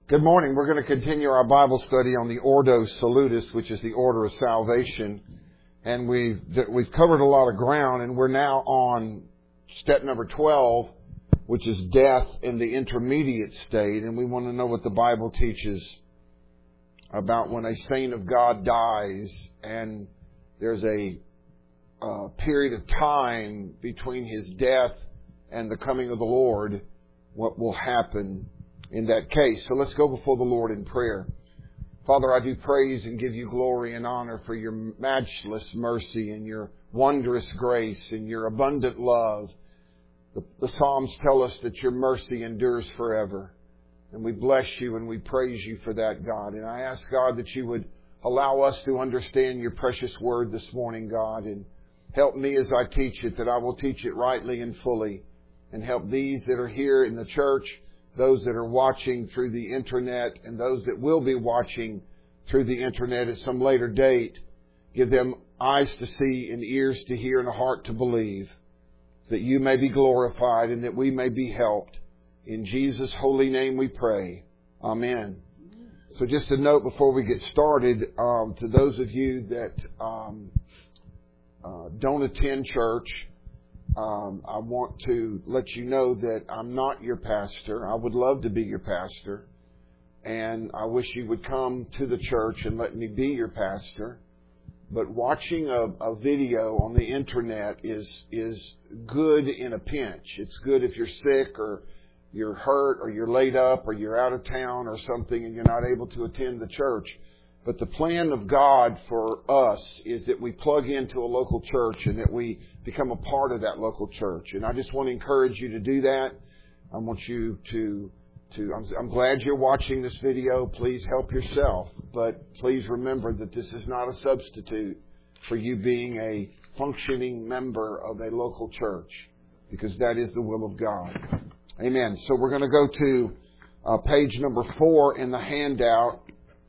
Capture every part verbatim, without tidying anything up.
Good morning. We're going to continue our Bible study on the Ordo Salutis, which is the order of salvation. And we've, we've covered a lot of ground, and we're now on step number twelve, which is death in the intermediate state. And we want to know what the Bible teaches about when a saint of God dies and there's a uh, period of time between his death and the coming of the Lord, what will happen in that case. So let's go before the Lord in prayer. Father, I do praise and give you glory and honor for your matchless mercy and your wondrous grace and your abundant love. The, the Psalms tell us that your mercy endures forever. And we bless you and we praise you for that, God. And I ask, God, that you would allow us to understand your precious word this morning, God. And help me as I teach it, that I will teach it rightly and fully. And help these that are here in the church, those that are watching through the internet, and those that will be watching through the internet at some later date. Give them eyes to see and ears to hear and a heart to believe, that you may be glorified and that we may be helped. In Jesus' holy name we pray. Amen. So just a note before we get started, um, to those of you that um, uh, don't attend church, Um, I want to let you know that I'm not your pastor. I would love to be your pastor. And I wish you would come to the church and let me be your pastor. But watching a, a video on the internet is is good in a pinch. It's good if you're sick or you're hurt or you're laid up or you're out of town or something and you're not able to attend the church. But the plan of God for us is that we plug into a local church and that we become a part of that local church. And I just want to encourage you to do that. I want you to, to I'm, I'm glad you're watching this video. Please help yourself. But please remember that this is not a substitute for you being a functioning member of a local church, because that is the will of God. Amen. So we're going to go to uh, page number four in the handout.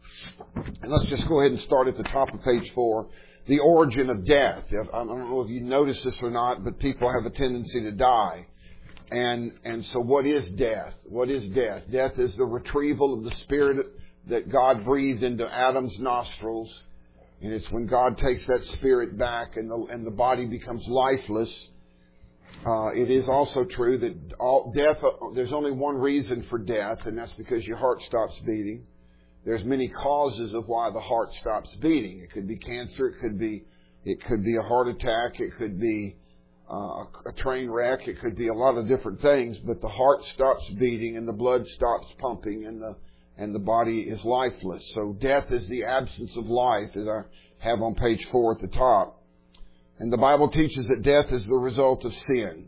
And let's just go ahead and start at the top of page four. The origin of death. I don't know if you noticed this or not, but people have a tendency to die. And and so what is death? What is death? Death is the retrieval of the spirit that God breathed into Adam's nostrils. And it's when God takes that spirit back and the, and the body becomes lifeless. Uh, it is also true that all death, there's only one reason for death, and that's because your heart stops beating. There's many causes of why the heart stops beating. It could be cancer. It could be, it could be a heart attack. It could be uh, a train wreck. It could be a lot of different things. But the heart stops beating and the blood stops pumping and the and the body is lifeless. So death is the absence of life, as I have on page four at the top. And the Bible teaches that death is the result of sin.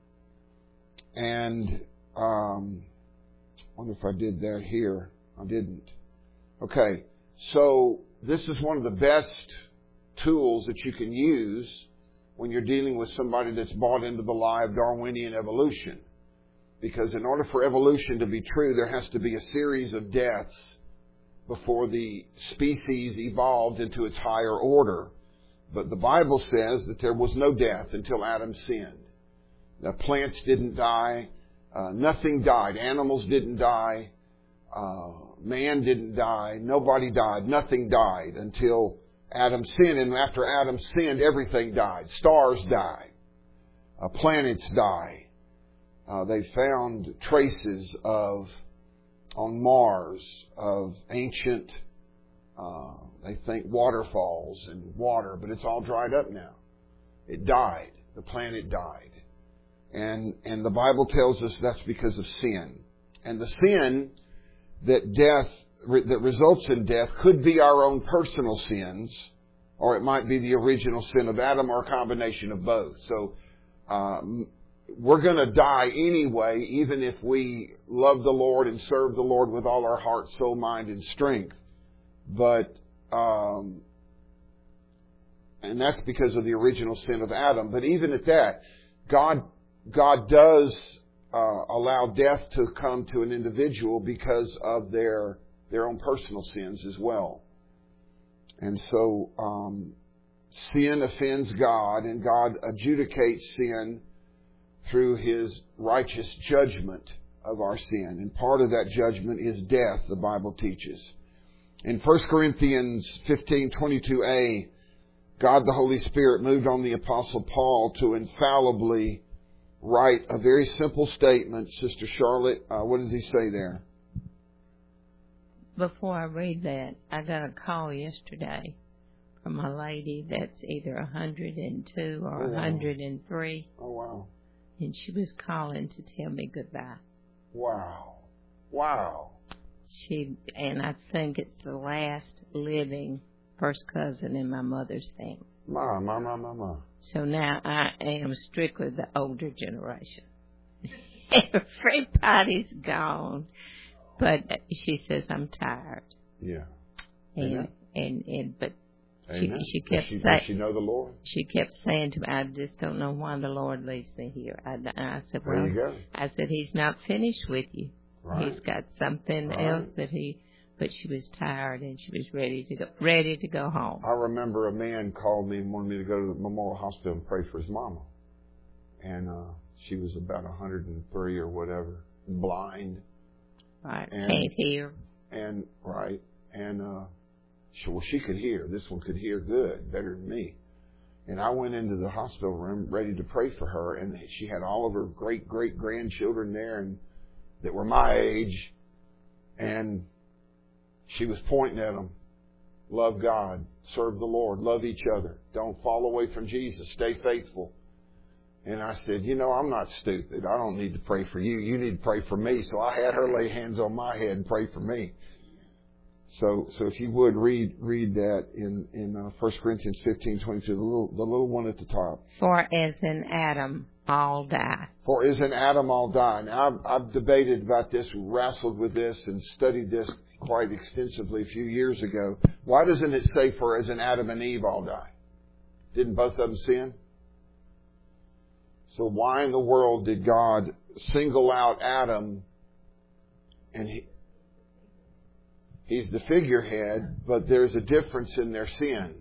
And um, I wonder if I did that here. I didn't. Okay, so this is one of the best tools that you can use when you're dealing with somebody that's bought into the lie of Darwinian evolution. Because in order for evolution to be true, there has to be a series of deaths before the species evolved into its higher order. But the Bible says that there was no death until Adam sinned. The plants didn't die. Uh, nothing died. Animals didn't die. Uh, man didn't die. Nobody died. Nothing died until Adam sinned. And after Adam sinned, everything died. Stars die. Uh, planets die. Uh, they found traces of, on Mars, of ancient, uh, they think waterfalls and water, but it's all dried up now. It died. The planet died. And, and the Bible tells us that's because of sin. And the sin that death, that results in death could be our own personal sins, or it might be the original sin of Adam, or a combination of both. So um, we're going to die anyway, even if we love the Lord and serve the Lord with all our heart, soul, mind, and strength. But, um, and that's because of the original sin of Adam. But even at that, God, God does Uh, allow death to come to an individual because of their their own personal sins as well. And so um, sin offends God, and God adjudicates sin through His righteous judgment of our sin. And part of that judgment is death, the Bible teaches. In First Corinthians fifteen twenty-two a, God the Holy Spirit moved on the Apostle Paul to infallibly write a very simple statement. Sister Charlotte, uh, what does he say there? Before I read that, I got a call yesterday from a lady that's either one hundred two or Oh, wow. one hundred three. Oh, wow. And she was calling to tell me goodbye. Wow. Wow. She, and I think it's the last living first cousin in my mother's family. My, my, my, my, my. So now I am strictly the older generation. Everybody's gone. But she says, I'm tired. Yeah. And, and, and, but she, Amen. she kept does she, saying, does she know the Lord? She kept saying to me, I just don't know why the Lord leaves me here. I, I said, well, There you go. I said, He's not finished with you. Right. He's got something Right. else that he, but she was tired and she was ready to go, ready to go home. I remember a man called me and wanted me to go to the Memorial Hospital and pray for his mama. And uh, she was about one hundred three or whatever, blind. Right. And, Can't hear. And, right. And, uh, she, well, she could hear. This one could hear good, better than me. And I went into the hospital room ready to pray for her. And she had all of her great, great grandchildren there and that were my age. And she was pointing at them. Love God. Serve the Lord. Love each other. Don't fall away from Jesus. Stay faithful. And I said, you know, I'm not stupid. I don't need to pray for you. You need to pray for me. So I had her lay hands on my head and pray for me. So, so if you would read read that in in uh, First Corinthians fifteen twenty-two, the little the little one at the top. For as in Adam all die. For as in Adam all die. Now I've, I've debated about this, wrestled with this, and studied this quite extensively a few years ago. Why doesn't it say for as in Adam and Eve all die? Didn't both of them sin? So why in the world did God single out Adam? And he, he's the figurehead, but there's a difference in their sin.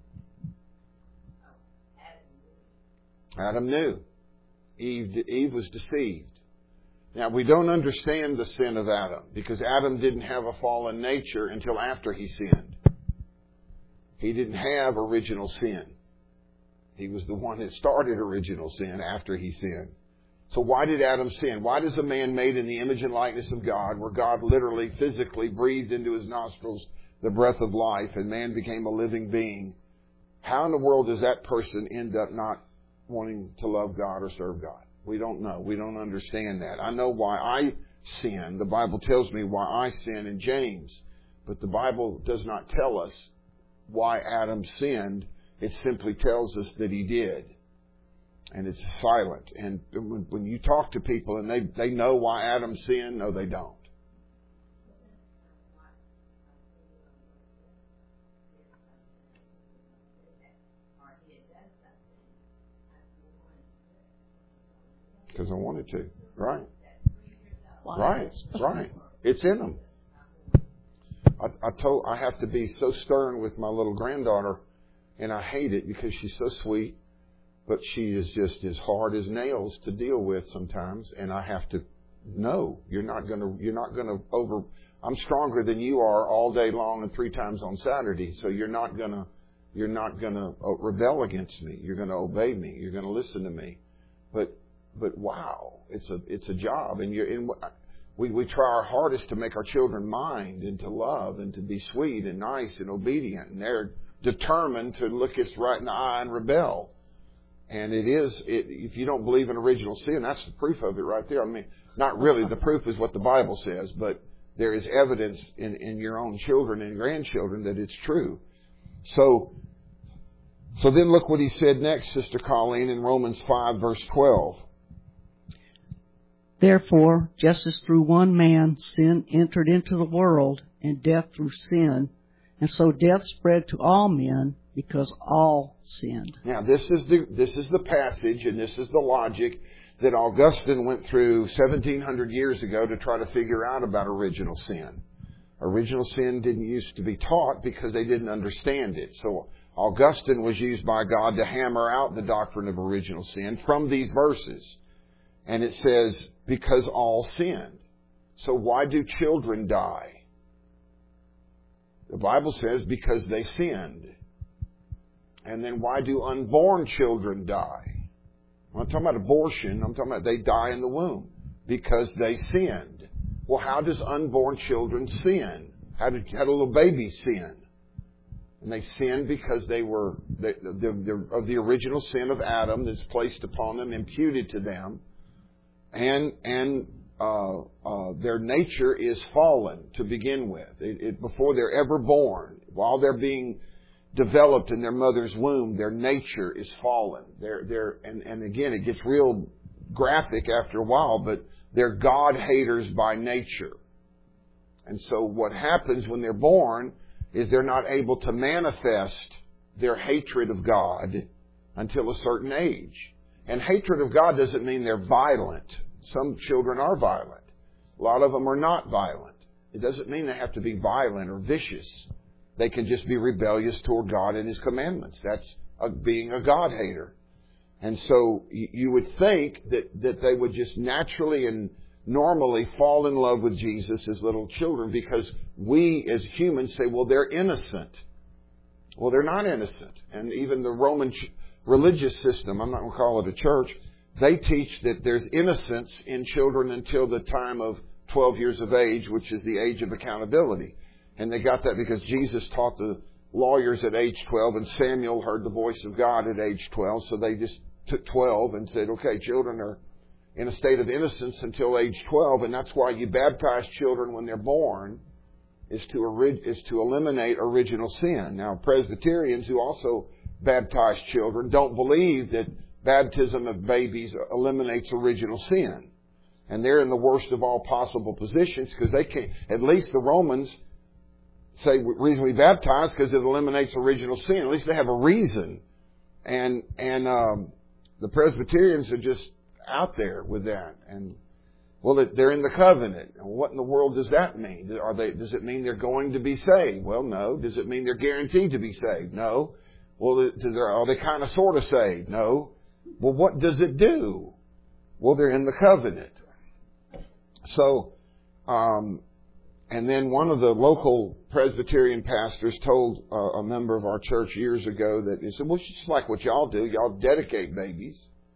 Adam knew. Eve, Eve was deceived. Now, we don't understand the sin of Adam because Adam didn't have a fallen nature until after he sinned. He didn't have original sin. He was the one that started original sin after he sinned. So why did Adam sin? Why does a man made in the image and likeness of God, where God literally, physically breathed into his nostrils the breath of life and man became a living being, how in the world does that person end up not wanting to love God or serve God? We don't know. We don't understand that. I know why I sin. The Bible tells me why I sin in James. But the Bible does not tell us why Adam sinned. It simply tells us that he did. And it's silent. And when you talk to people and they, they know why Adam sinned, no, they don't. Because I wanted to. Right. Right. Right. It's in them. I, I told I have to be so stern with my little granddaughter, and I hate it because she's so sweet, but she is just as hard as nails to deal with sometimes, and I have to no, you're not going to you're not going to over I'm stronger than you are all day long and three times on Saturday, so you're not going to you're not going to rebel against me. You're going to obey me. You're going to listen to me. But But wow, it's a it's a job, and you're in. We we try our hardest to make our children mind and to love and to be sweet and nice and obedient, and they're determined to look us right in the eye and rebel. And it is it, if you don't believe in original sin, that's the proof of it right there. I mean, not really. The proof is what the Bible says, but there is evidence in in your own children and grandchildren that it's true. So. So then look what he said next, Sister Colleen, in Romans five, verse twelve. Therefore, just as through one man sin entered into the world, and death through sin, and so death spread to all men because all sinned. Now, this is the this is the passage, and this is the logic that Augustine went through seventeen hundred years ago to try to figure out about original sin. Original sin didn't used to be taught because they didn't understand it. So Augustine was used by God to hammer out the doctrine of original sin from these verses. And it says, because all sinned. So why do children die? The Bible says because they sinned. And then why do unborn children die? I'm not talking about abortion. I'm talking about they die in the womb because they sinned. Well, how does unborn children sin? How did, how do little babies sin? And they sinned because they were the, the, the, of the original sin of Adam that's placed upon them, imputed to them. And and uh, uh, their nature is fallen to begin with. It, it, before they're ever born, while they're being developed in their mother's womb, their nature is fallen. They're, they're, and, and again, it gets real graphic after a while, but they're God haters by nature. And so what happens when they're born is they're not able to manifest their hatred of God until a certain age. And hatred of God doesn't mean they're violent. Some children are violent. A lot of them are not violent. It doesn't mean they have to be violent or vicious. They can just be rebellious toward God and His commandments. That's a, being a God hater. And so you would think that, that they would just naturally and normally fall in love with Jesus as little children because we as humans say, well, they're innocent. Well, they're not innocent. And even the Roman ch- religious system, I'm not going to call it a church, they teach that there's innocence in children until the time of twelve years of age, which is the age of accountability. And they got that because Jesus taught the lawyers at age twelve, and Samuel heard the voice of God at age twelve. So they just took twelve and said, okay, children are in a state of innocence until age twelve. And that's why you baptize children when they're born, is to, orig- is to eliminate original sin. Now, Presbyterians who also baptize children don't believe that baptism of babies eliminates original sin. And they're in the worst of all possible positions because they can't, at least the Romans say the reason we baptize because it eliminates original sin. At least they have a reason. And and um, the Presbyterians are just out there with that. And well, they're in the covenant. What in the world does that mean? Are they? Does it mean they're going to be saved? Well, no. Does it mean they're guaranteed to be saved? No. Well, are they kind of sort of saved? No. Well, what does it do? Well, they're in the covenant. So, um, and then one of the local Presbyterian pastors told uh, a member of our church years ago that he said, well, it's just like what y'all do. Y'all dedicate babies.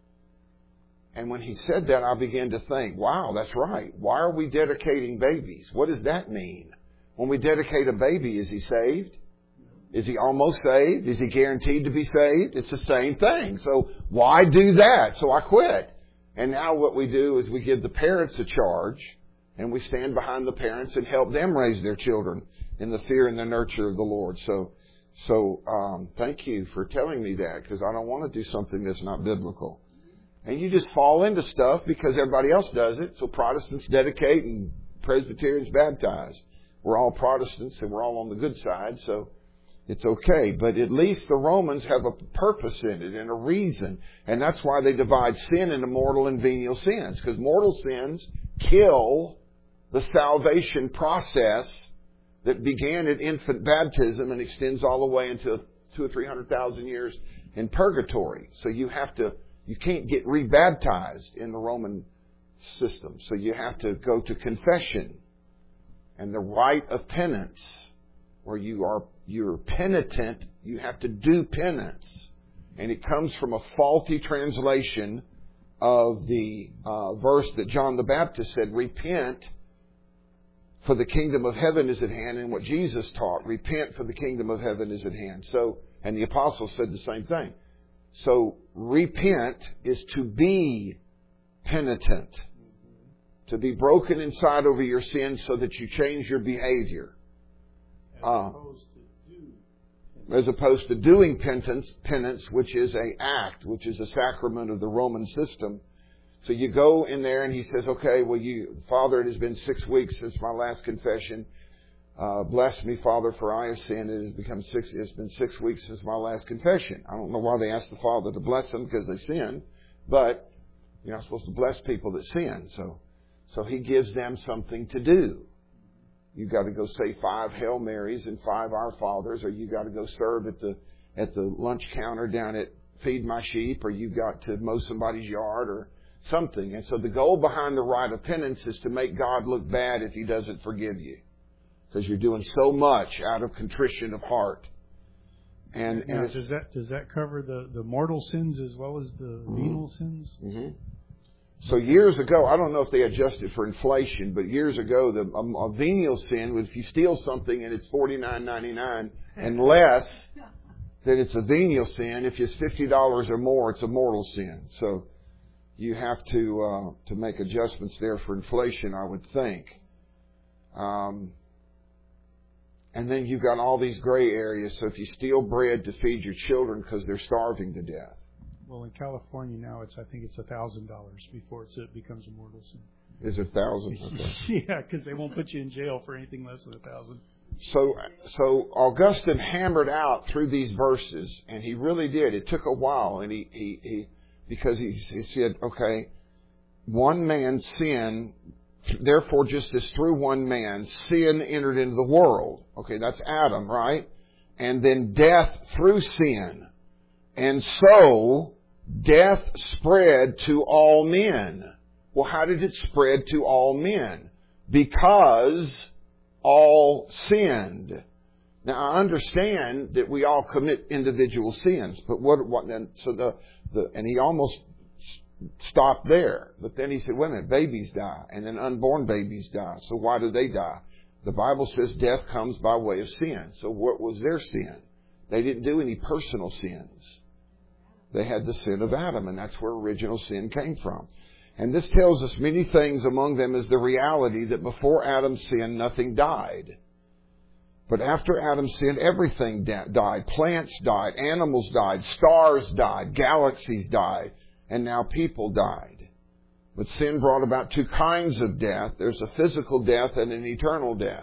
And when he said that, I began to think, wow, that's right. Why are we dedicating babies? What does that mean? When we dedicate a baby, is he saved? Is he almost saved? Is he guaranteed to be saved? It's the same thing. So why do that? So I quit. And now what we do is we give the parents a charge, and we stand behind the parents and help them raise their children in the fear and the nurture of the Lord. So, so um, thank you for telling me that, because I don't want to do something that's not biblical. And you just fall into stuff because everybody else does it. So Protestants dedicate and Presbyterians baptize. We're all Protestants and we're all on the good side, so it's okay. But at least the Romans have a purpose in it and a reason. And that's why they divide sin into mortal and venial sins. Because mortal sins kill the salvation process that began at infant baptism and extends all the way into two or three hundred thousand years in purgatory. So you have to, you can't get rebaptized in the Roman system. So you have to go to confession and the rite of penance, where you are you're penitent. You have to do penance, and it comes from a faulty translation of the uh, verse that John the Baptist said, "Repent, for the kingdom of heaven is at hand," and what Jesus taught, "Repent, for the kingdom of heaven is at hand." So, and the apostles said the same thing. So, repent is to be penitent, to be broken inside over your sins so that you change your behavior. Uh, as opposed to doing penance, penance, which is a act, which is a sacrament of the Roman system. So you go in there and he says, okay, well, you, Father, it has been six weeks since my last confession. Uh, bless me, Father, for I have sinned. It has become six, it's been six weeks since my last confession. I don't know why they asked the Father to bless them because they sinned, but you're not supposed to bless people that sin. So, so he gives them something to do. You got to go say five Hail Marys and five Our Fathers, or you got to go serve at the at the lunch counter down at Feed My Sheep, or you got to mow somebody's yard, or something. And so the goal behind the rite of penance is to make God look bad if He doesn't forgive you. Because you're doing so much out of contrition of heart. And, now, and does that does that cover the, the mortal sins as well as the mm-hmm. venial sins? Mm-hmm. So years ago, I don't know if they adjusted for inflation, but years ago, the a, a venial sin, if you steal something and it's forty-nine ninety-nine and less, then it's a venial sin. If it's fifty dollars or more, it's a mortal sin. So you have to uh, to make adjustments there for inflation, I would think. Um, and then you've got all these gray areas. So if you steal bread to feed your children because they're starving to death. Well, in California now, it's I think it's a thousand dollars before it's, it becomes a mortal sin. Is it a thousand? Okay. Yeah, because they won't put you in jail for anything less than a thousand. So, so Augustine hammered out through these verses, and he really did. It took a while, and he, he, he because he, he said, okay, one man's sin, therefore, just as through one man, sin entered into the world. Okay, that's Adam, right? And then death through sin, and so death spread to all men. Well, how did it spread to all men? Because all sinned. Now, I understand that we all commit individual sins, but what? What then? So the the and he almost stopped there, but then he said, "Wait a minute, babies die, and then unborn babies die. So why do they die? The Bible says death comes by way of sin. So what was their sin? They didn't do any personal sins. They had the sin of Adam, and that's where original sin came from. And this tells us many things. Among them is the reality that before Adam sinned, nothing died. But after Adam sinned, everything died. Plants died, animals died, stars died, galaxies died, and now people died. But sin brought about two kinds of death. There's a physical death and an eternal death,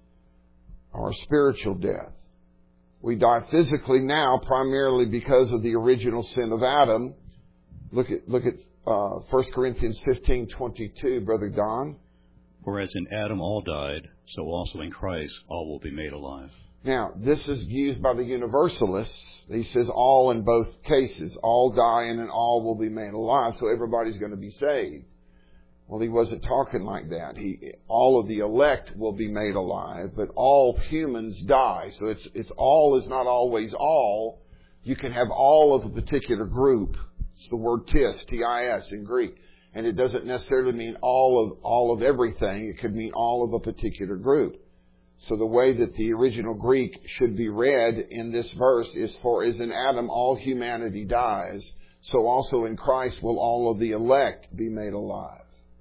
or a spiritual death. We die physically now primarily because of the original sin of Adam. Look at look at uh, First Corinthians fifteen twenty-two, Brother Don. For as in Adam all died, so also in Christ all will be made alive. Now, this is used by the Universalists. He says all in both cases. All die and then all will be made alive, so everybody's going to be saved. Well, he wasn't talking like that. He, all of the elect will be made alive, but all humans die. So it's, it's all is not always all. You can have all of a particular group. It's the word tis, T I S in Greek. And it doesn't necessarily mean all of, all of everything. It could mean all of a particular group. So the way that the original Greek should be read in this verse is, for as in Adam all humanity dies, so also in Christ will all of the elect be made alive.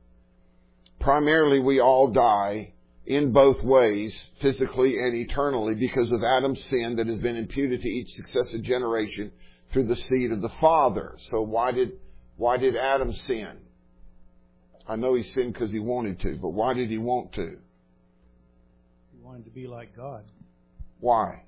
Primarily, we all die in both ways, physically and eternally, because of Adam's sin that has been imputed to each successive generation through the seed of the Father. So why did why did Adam sin? I know he sinned because he wanted to, but why did he want to? He wanted to be like God. Why?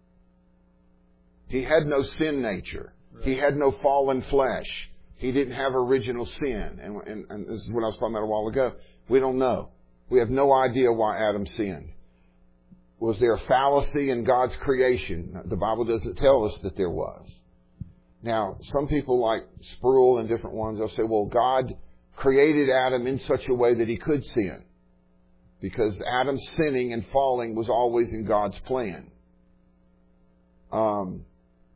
He had no sin nature. Right. He had no fallen flesh. He didn't have original sin. And, and, and this is what I was talking about a while ago. We don't know. We have no idea why Adam sinned. Was there a fallacy in God's creation? The Bible doesn't tell us that there was. Now, some people like Sproul and different ones, they'll say, well, God created Adam in such a way that he could sin, because Adam's sinning and falling was always in God's plan. Um,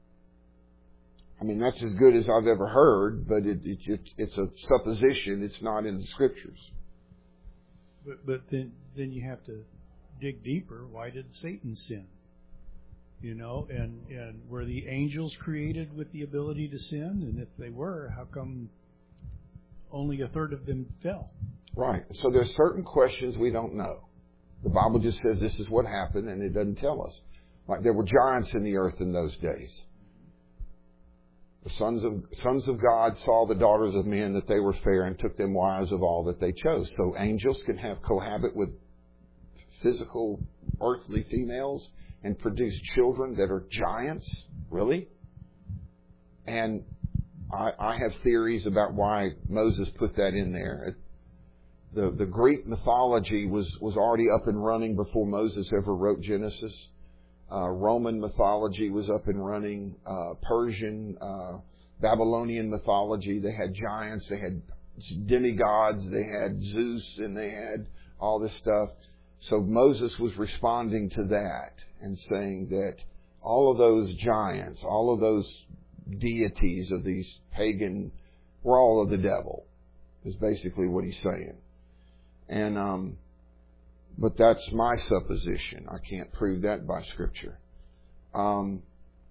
I mean, that's as good as I've ever heard, but it, it, it, it's a supposition. It's not in the Scriptures. But, but then, then you have to dig deeper. Why did Satan sin? You know, and, and were the angels created with the ability to sin? And if they were, how come only a third of them fell? Right. So there's certain questions we don't know. The Bible just says this is what happened, and it doesn't tell us. Like there were giants in the earth in those days. The sons of sons of God saw the daughters of men that they were fair and took them wives of all that they chose. So angels can have cohabit with physical earthly females and produce children that are giants? Really? And I, I have theories about why Moses put that in there. The the Greek mythology was, was already up and running before Moses ever wrote Genesis. Uh, Roman mythology was up and running. Uh, Persian, uh, Babylonian mythology. They had giants. They had demigods, they had Zeus, and they had all this stuff. So Moses was responding to that and saying that all of those giants, all of those deities of these pagan, were all of the devil, is basically what he's saying. And, um, but that's my supposition. I can't prove that by Scripture. Um,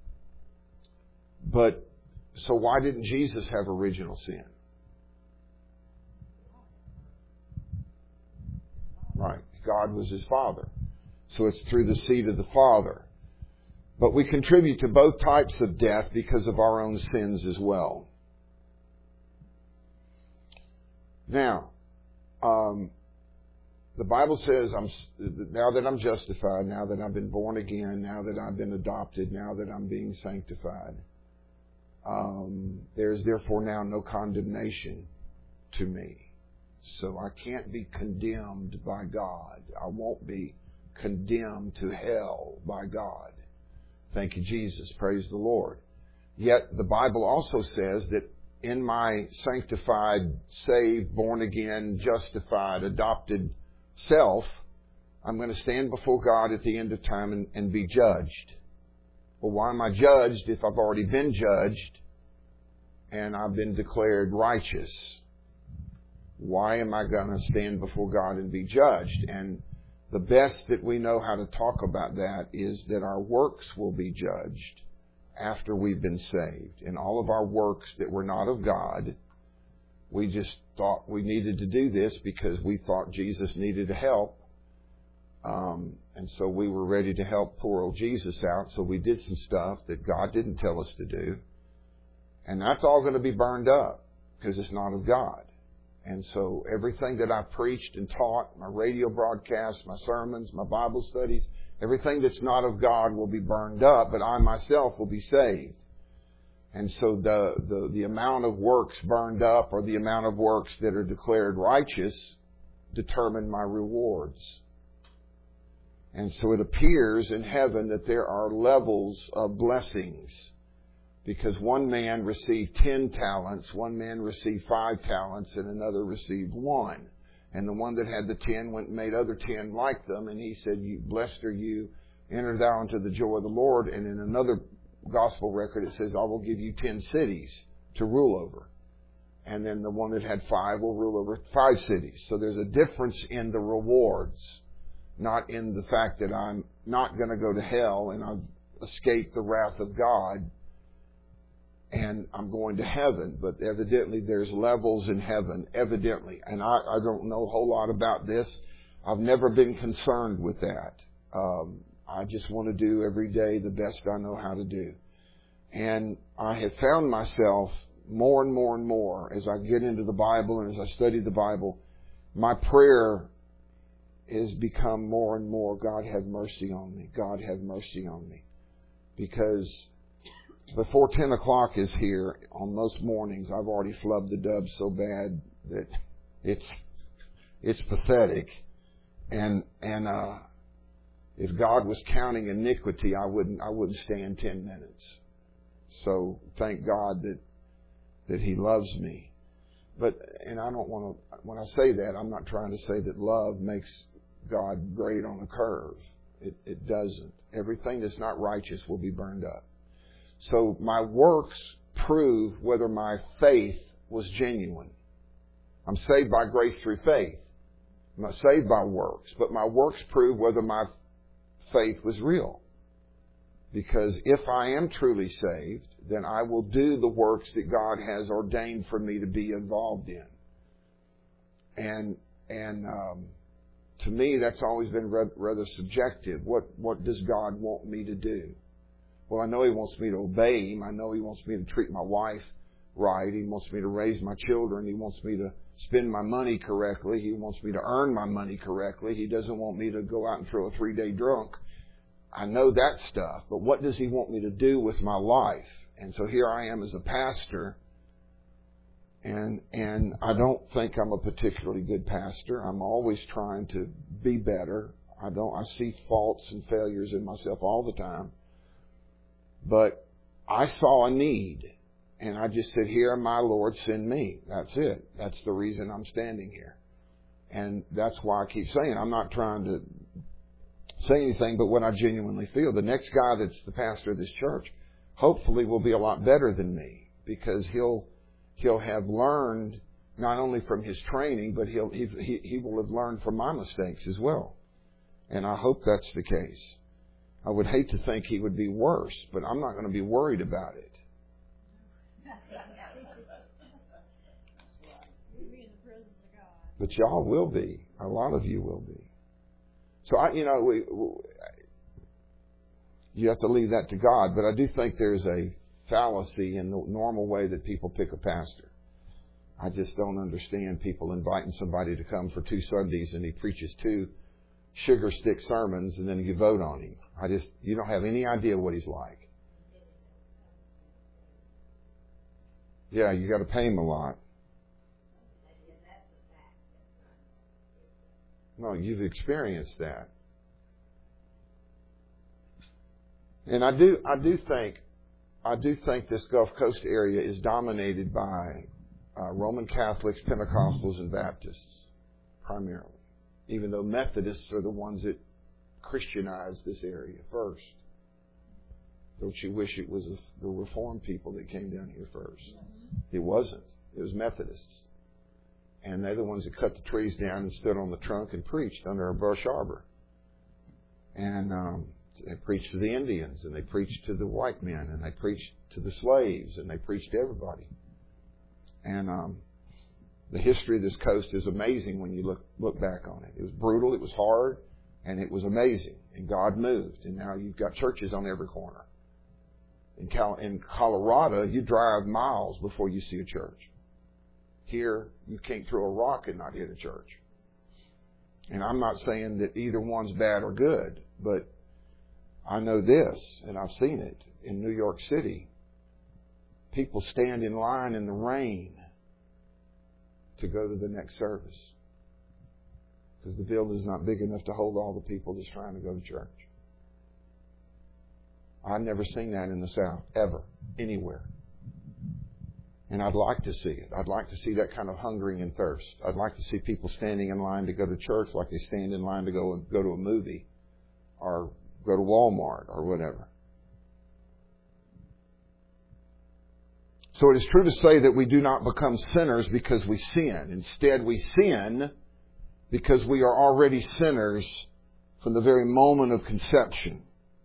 but, so why didn't Jesus have original sin? Right. God was his Father. So it's through the seed of the Father. But we contribute to both types of death because of our own sins as well. Now, um, the Bible says, I'm, now that I'm justified, now that I've been born again, now that I've been adopted, now that I'm being sanctified, um, there is therefore now no condemnation to me. So I can't be condemned by God. I won't be condemned to hell by God. Thank you, Jesus. Praise the Lord. Yet the Bible also says that in my sanctified, saved, born again, justified, adopted self, I'm going to stand before God at the end of time and, and be judged. Well, why am I judged if I've already been judged and I've been declared righteous? Why am I going to stand before God and be judged? And the best that we know how to talk about that is that our works will be judged after we've been saved. And all of our works that were not of God, we just thought we needed to do this because we thought Jesus needed help. Um, and so we were ready to help poor old Jesus out. So we did some stuff that God didn't tell us to do. And that's all going to be burned up because it's not of God. And so everything that I preached and taught, my radio broadcasts, my sermons, my Bible studies, everything that's not of God will be burned up, but I myself will be saved. And so the, the, the amount of works burned up or the amount of works that are declared righteous determine my rewards. And so it appears in heaven that there are levels of blessings. Because one man received ten talents, one man received five talents, and another received one. And the one that had the ten went and made other ten like them. And he said, "You blessed are you, enter thou into the joy of the Lord." And in another gospel record it says, "I will give you ten cities to rule over." And then the one that had five will rule over five cities. So there's a difference in the rewards, not in the fact that I'm not going to go to hell and I've escaped the wrath of God and I'm going to heaven. But evidently there's levels in heaven, evidently. And I, I don't know a whole lot about this. I've never been concerned with that. Um, I just want to do every day the best I know how to do. And I have found myself more and more and more as I get into the Bible and as I study the Bible, my prayer has become more and more, God have mercy on me. God have mercy on me. Because before ten o'clock is here, on most mornings, I've already flubbed the dub so bad that it's it's pathetic. And and uh, if God was counting iniquity, I wouldn't I wouldn't stand ten minutes. So thank God that that He loves me. But and I don't want to. When I say that, I'm not trying to say that love makes God great on a curve. It, it doesn't. Everything that's not righteous will be burned up. So my works prove whether my faith was genuine. I'm saved by grace through faith. I'm not saved by works, but my works prove whether my faith was real. Because if I am truly saved, then I will do the works that God has ordained for me to be involved in. And and um, to me, that's always been rather subjective. What what does God want me to do? Well, I know He wants me to obey Him. I know He wants me to treat my wife right. He wants me to raise my children. He wants me to spend my money correctly. He wants me to earn my money correctly. He doesn't want me to go out and throw a three-day drunk. I know that stuff. But what does He want me to do with my life? And so here I am as a pastor. And and I don't think I'm a particularly good pastor. I'm always trying to be better. I don't. I see faults and failures in myself all the time. But I saw a need, And I just said, here, my Lord, send me. That's it. That's the reason I'm standing here. And that's why I keep saying, I'm not trying to say anything but what I genuinely feel. The next guy that's the pastor of this church hopefully will be a lot better than me, because he'll he'll have learned not only from his training, but he'll he he, he will have learned from my mistakes as well. And I hope that's the case. I would hate to think he would be worse, but I'm not going to be worried about it. But y'all will be. A lot of you will be. So, I, you know, we, we, you have to leave that to God. But I do think there's a fallacy in the normal way that people pick a pastor. I just don't understand people inviting somebody to come for two Sundays and he preaches two sugar stick sermons and then you vote on him. I just, you don't have any idea what he's like. Yeah, you got to pay him a lot. No, you've experienced that. And I do, I do think, I do think this Gulf Coast area is dominated by uh, Roman Catholics, Pentecostals, and Baptists, primarily. Even though Methodists are the ones that Christianized this area first. Don't you wish it was the Reformed people that came down here first? It wasn't. It was Methodists. And they're the ones that cut the trees down and stood on the trunk and preached under a bush arbor. And um, they preached to the Indians, and they preached to the white men, and they preached to the slaves, and they preached to everybody. And um, the history of this coast is amazing when you look look back on it. It was brutal, it was hard, and it was amazing. And God moved. And now you've got churches on every corner. In, Cal- in Colorado, you drive miles before you see a church. Here, you can't throw a rock and not hit a church. And I'm not saying that either one's bad or good, but I know this, and I've seen it in New York City. People stand in line in the rain to go to the next service because the building's not big enough to hold all the people that's trying to go to church. I've never seen that in the South, ever, anywhere. And I'd like to see it. I'd like to see that kind of hungering and thirst. I'd like to see people standing in line to go to church like they stand in line to go go to a movie or go to Walmart or whatever. So it is true to say that we do not become sinners because we sin. Instead, we sin because we are already sinners from the very moment of conception.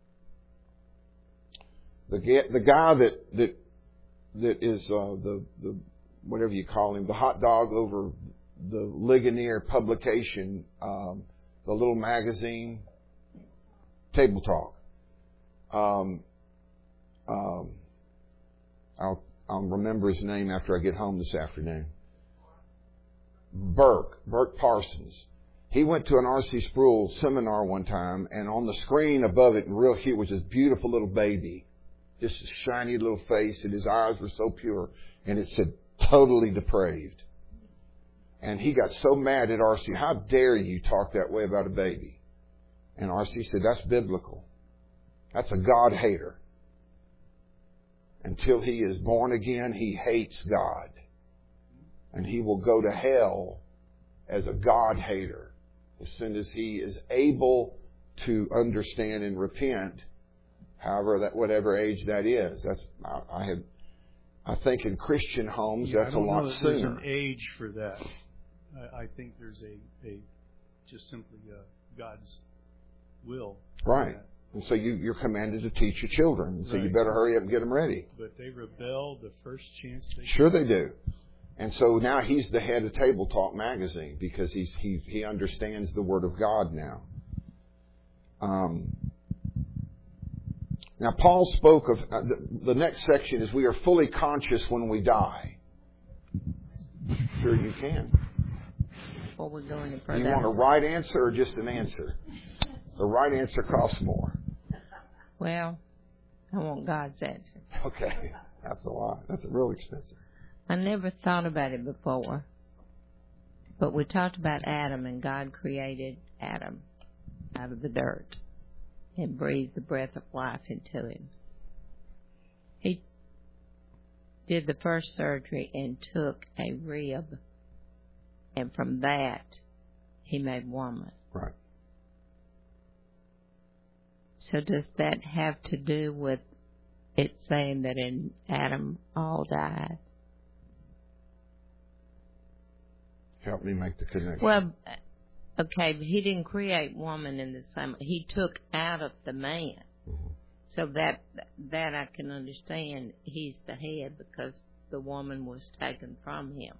The, the guy that... that that is uh, the, the, whatever you call him, the hot dog over the Ligonier publication, um, the little magazine, Table Talk. Um, um, I'll, I'll remember his name after I get home this afternoon. Burke, Burke Parsons. He went to an R C Sproul seminar one time, and on the screen above it in real huge was this beautiful little baby. Just a shiny little face, and his eyes were so pure. And it said, totally depraved. And he got so mad at R C. How dare you talk that way about a baby? And R C said, that's biblical. That's a God hater. Until he is born again, he hates God. And he will go to hell as a God hater as soon as he is able to understand and repent. However, that whatever age that is, that's I, I have. I think in Christian homes, yeah, that's I don't a lot know that sooner. There's an age for that. I, I think there's a, a just simply uh, God's will. Right, and so you, you're commanded to teach your children. So right. you better hurry up and get them ready. But they rebel the first chance they sure get. they do. And so now he's the head of Table Talk magazine because he's he he understands the Word of God now. Um. Now, Paul spoke of, uh, the, the next section is we are fully conscious when we die. Sure you can. Before we go any further. You want a right answer or just an answer? The right answer costs more. Well, I want God's answer. Okay. That's a lot. That's real expensive. I never thought about it before. But we talked about Adam, and God created Adam out of the dirt and breathed the breath of life into him. He did the first surgery and took a rib, and from that he made woman. Right. So does that have to do with it saying that in Adam all died? Help me make the connection. Well, okay, but he didn't create woman in the same. He took out of the man. Mm-hmm. So that that I can understand. He's the head because the woman was taken from him.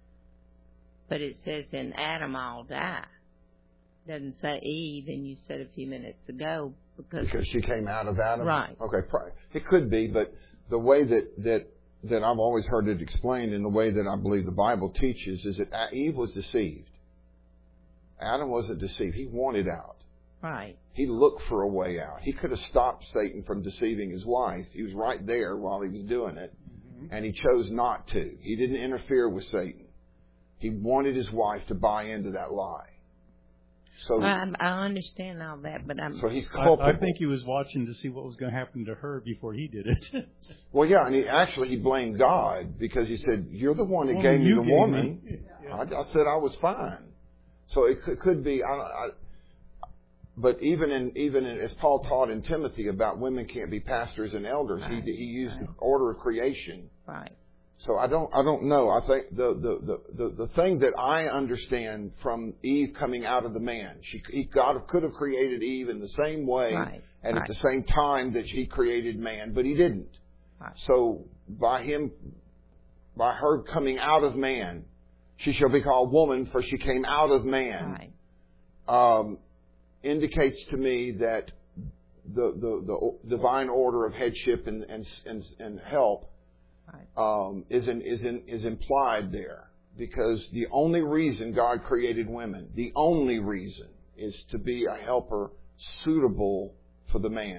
But it says in Adam all die. Doesn't say Eve, and you said a few minutes ago because because she came out of Adam. Right. Okay. It could be, but the way that that that I've always heard it explained, and the way that I believe the Bible teaches, is that Eve was deceived. Adam wasn't deceived. He wanted out. Right. He looked for a way out. He could have stopped Satan from deceiving his wife. He was right there while he was doing it, mm-hmm. and he chose not to. He didn't interfere with Satan. He wanted his wife to buy into that lie. So well, I, I understand all that, but I'm. So he's culpable. I, I think he was watching to see what was going to happen to her before he did it. Well, yeah, and he actually he blamed God because he said, "You're the one that Woman, gave me you the gave woman." me. Yeah. I, I said I was fine. So it could, could be. I, I, but even in even in, as Paul taught in Timothy about women can't be pastors and elders, right. he he used right. the order of creation. Right. So I don't I don't know. I think the the, the, the, the thing that I understand from Eve coming out of the man, she he, God could have created Eve in the same way right. and right. at the same time that He created man, but He didn't. Right. So by him, by her coming out of man, she shall be called woman, for she came out of man. Right. Um, indicates to me that the, the the divine order of headship and and and, and help. Um, is in, is in, is implied there, because the only reason God created women, the only reason, is to be a helper suitable for the man.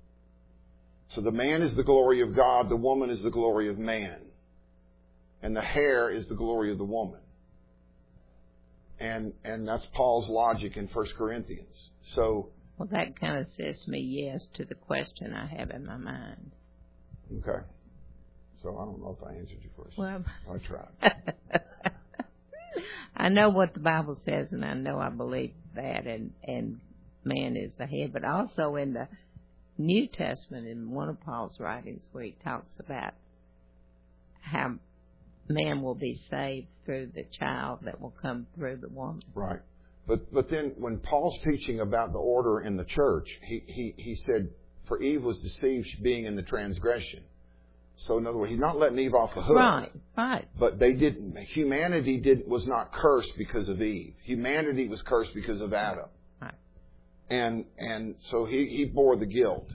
So the man is the glory of God, the woman is the glory of man, and the hair is the glory of the woman. And and that's Paul's logic in First Corinthians. So well, that kind of says to me yes to the question I have in my mind. Okay. So I don't know if I answered your question. Well, I tried. I know what the Bible says, and I know I believe that, and, and man is the head. But also in the New Testament, in one of Paul's writings, where he talks about how man will be saved through the child that will come through the woman. Right. But but then when Paul's teaching about the order in the church, he, he, he said, for Eve was deceived, being in the transgression. So in other words, he's not letting Eve off the hook. Right, right. But they didn't. Humanity did was not cursed because of Eve. Humanity was cursed because of Adam. Right. And and so he, he bore the guilt.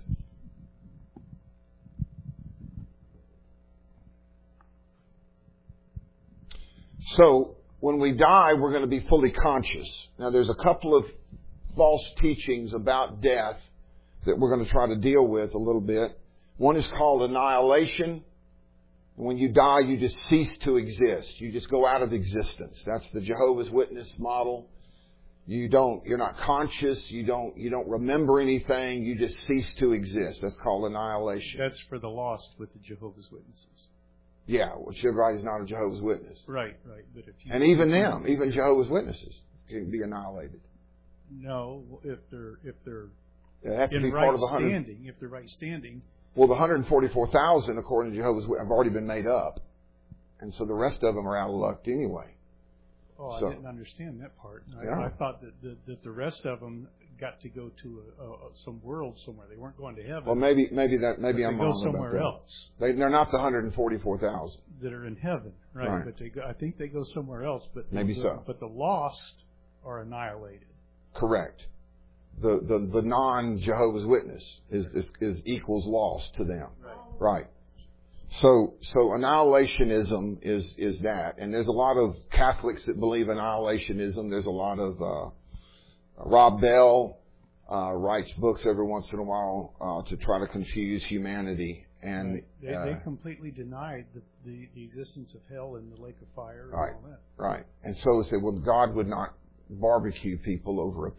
So when we die, we're going to be fully conscious. Now there's a couple of false teachings about death that we're going to try to deal with a little bit. One is called annihilation. When you die, you just cease to exist. You just go out of existence. That's the Jehovah's Witness model. You don't, you're not conscious. You don't, you don't remember anything. You just cease to exist. That's called annihilation. That's for the lost with the Jehovah's Witnesses. Yeah, which everybody's not a Jehovah's Witness. Right, right. But if you, and even them, even Jehovah's Witnesses can be annihilated. No, if they're if they're They have to in be right part of the hundred. standing, if they're right standing. Well, the one hundred forty-four thousand, according to Jehovah's Witnesses, have already been made up. And so the rest of them are out of luck anyway. Oh, so, I didn't understand that part. I, yeah. I thought that, that that the rest of them got to go to a, a, some world somewhere. They weren't going to heaven. Well, maybe maybe that maybe but I'm they wrong go somewhere about that. else. They, they're not the one hundred forty-four thousand that are in heaven, right? right. But they go, I think they go somewhere else. But maybe the, so. But the lost are annihilated. Correct. The the, the non Jehovah's Witness is, is is equals lost to them. Right. Right. So so annihilationism is is that, and there's a lot of Catholics that believe annihilationism. There's a lot of uh, Rob Bell uh, writes books every once in a while uh, to try to confuse humanity, and right. they, uh, they completely denied the, the the existence of hell and the lake of fire and right, all that. Right. And so they said, well, God would not barbecue people over a pit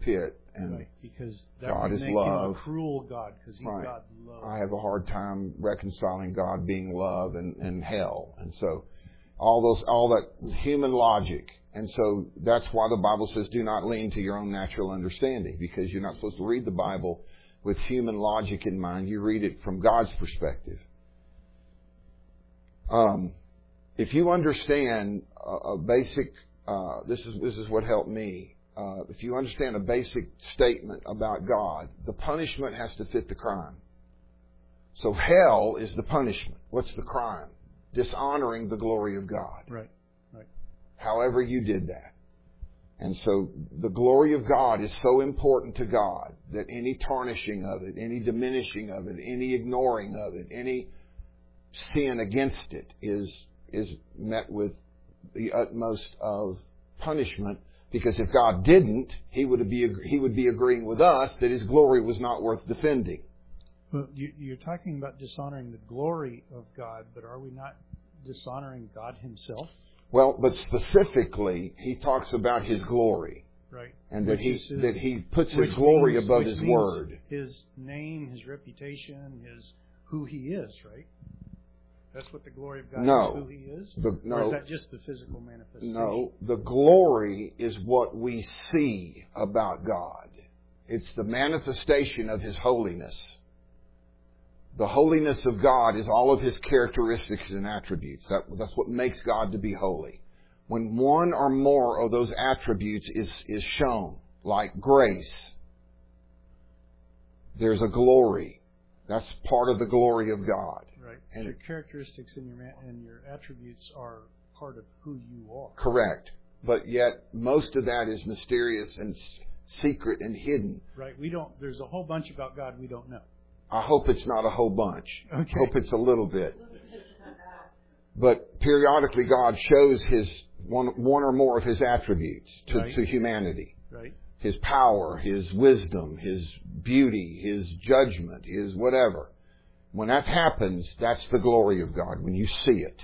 And right, because that God would is make love. him a cruel God, because he's Right. God love. I have a hard time reconciling God being love and, and hell. And so all those, all that human logic. And so that's why the Bible says do not lean to your own natural understanding, because you're not supposed to read the Bible with human logic in mind. You read it from God's perspective. Um, if you understand a, a basic, uh, this is, this is what helped me. Uh, if you understand a basic statement about God, the punishment has to fit the crime. So hell is the punishment. What's the crime? Dishonoring the glory of God. Right, right. However you did that. And so the glory of God is so important to God that any tarnishing of it, any diminishing of it, any ignoring of it, any sin against it is is met with the utmost of punishment. Because if God didn't, He would be He would be agreeing with us that His glory was not worth defending. Well, you, you're talking about dishonoring the glory of God, but are we not dishonoring God Himself? Well, but specifically, He talks about His glory. Right. And that Which He is his, that He puts His glory means, above which His means word. His name, His reputation, His who He is, right? That's what the glory of God No. is, who He is? The, no. Or is that just the physical manifestation? No. The glory is what we see about God. It's the manifestation of His holiness. The holiness of God is all of His characteristics and attributes. That, that's what makes God to be holy. When one or more of those attributes is, is shown, like grace, there's a glory. That's part of the glory of God. Right. And your characteristics and your man, and your attributes are part of who you are. Correct. But yet, most of that is mysterious and s- secret and hidden. Right. We don't. There's a whole bunch about God we don't know. I hope it's not a whole bunch. Okay. I hope it's a little bit. But periodically God shows His one, one or more of His attributes to, Right. to humanity. Right. His power, His wisdom, His beauty, His judgment, His whatever. When that happens, that's the glory of God, when you see it.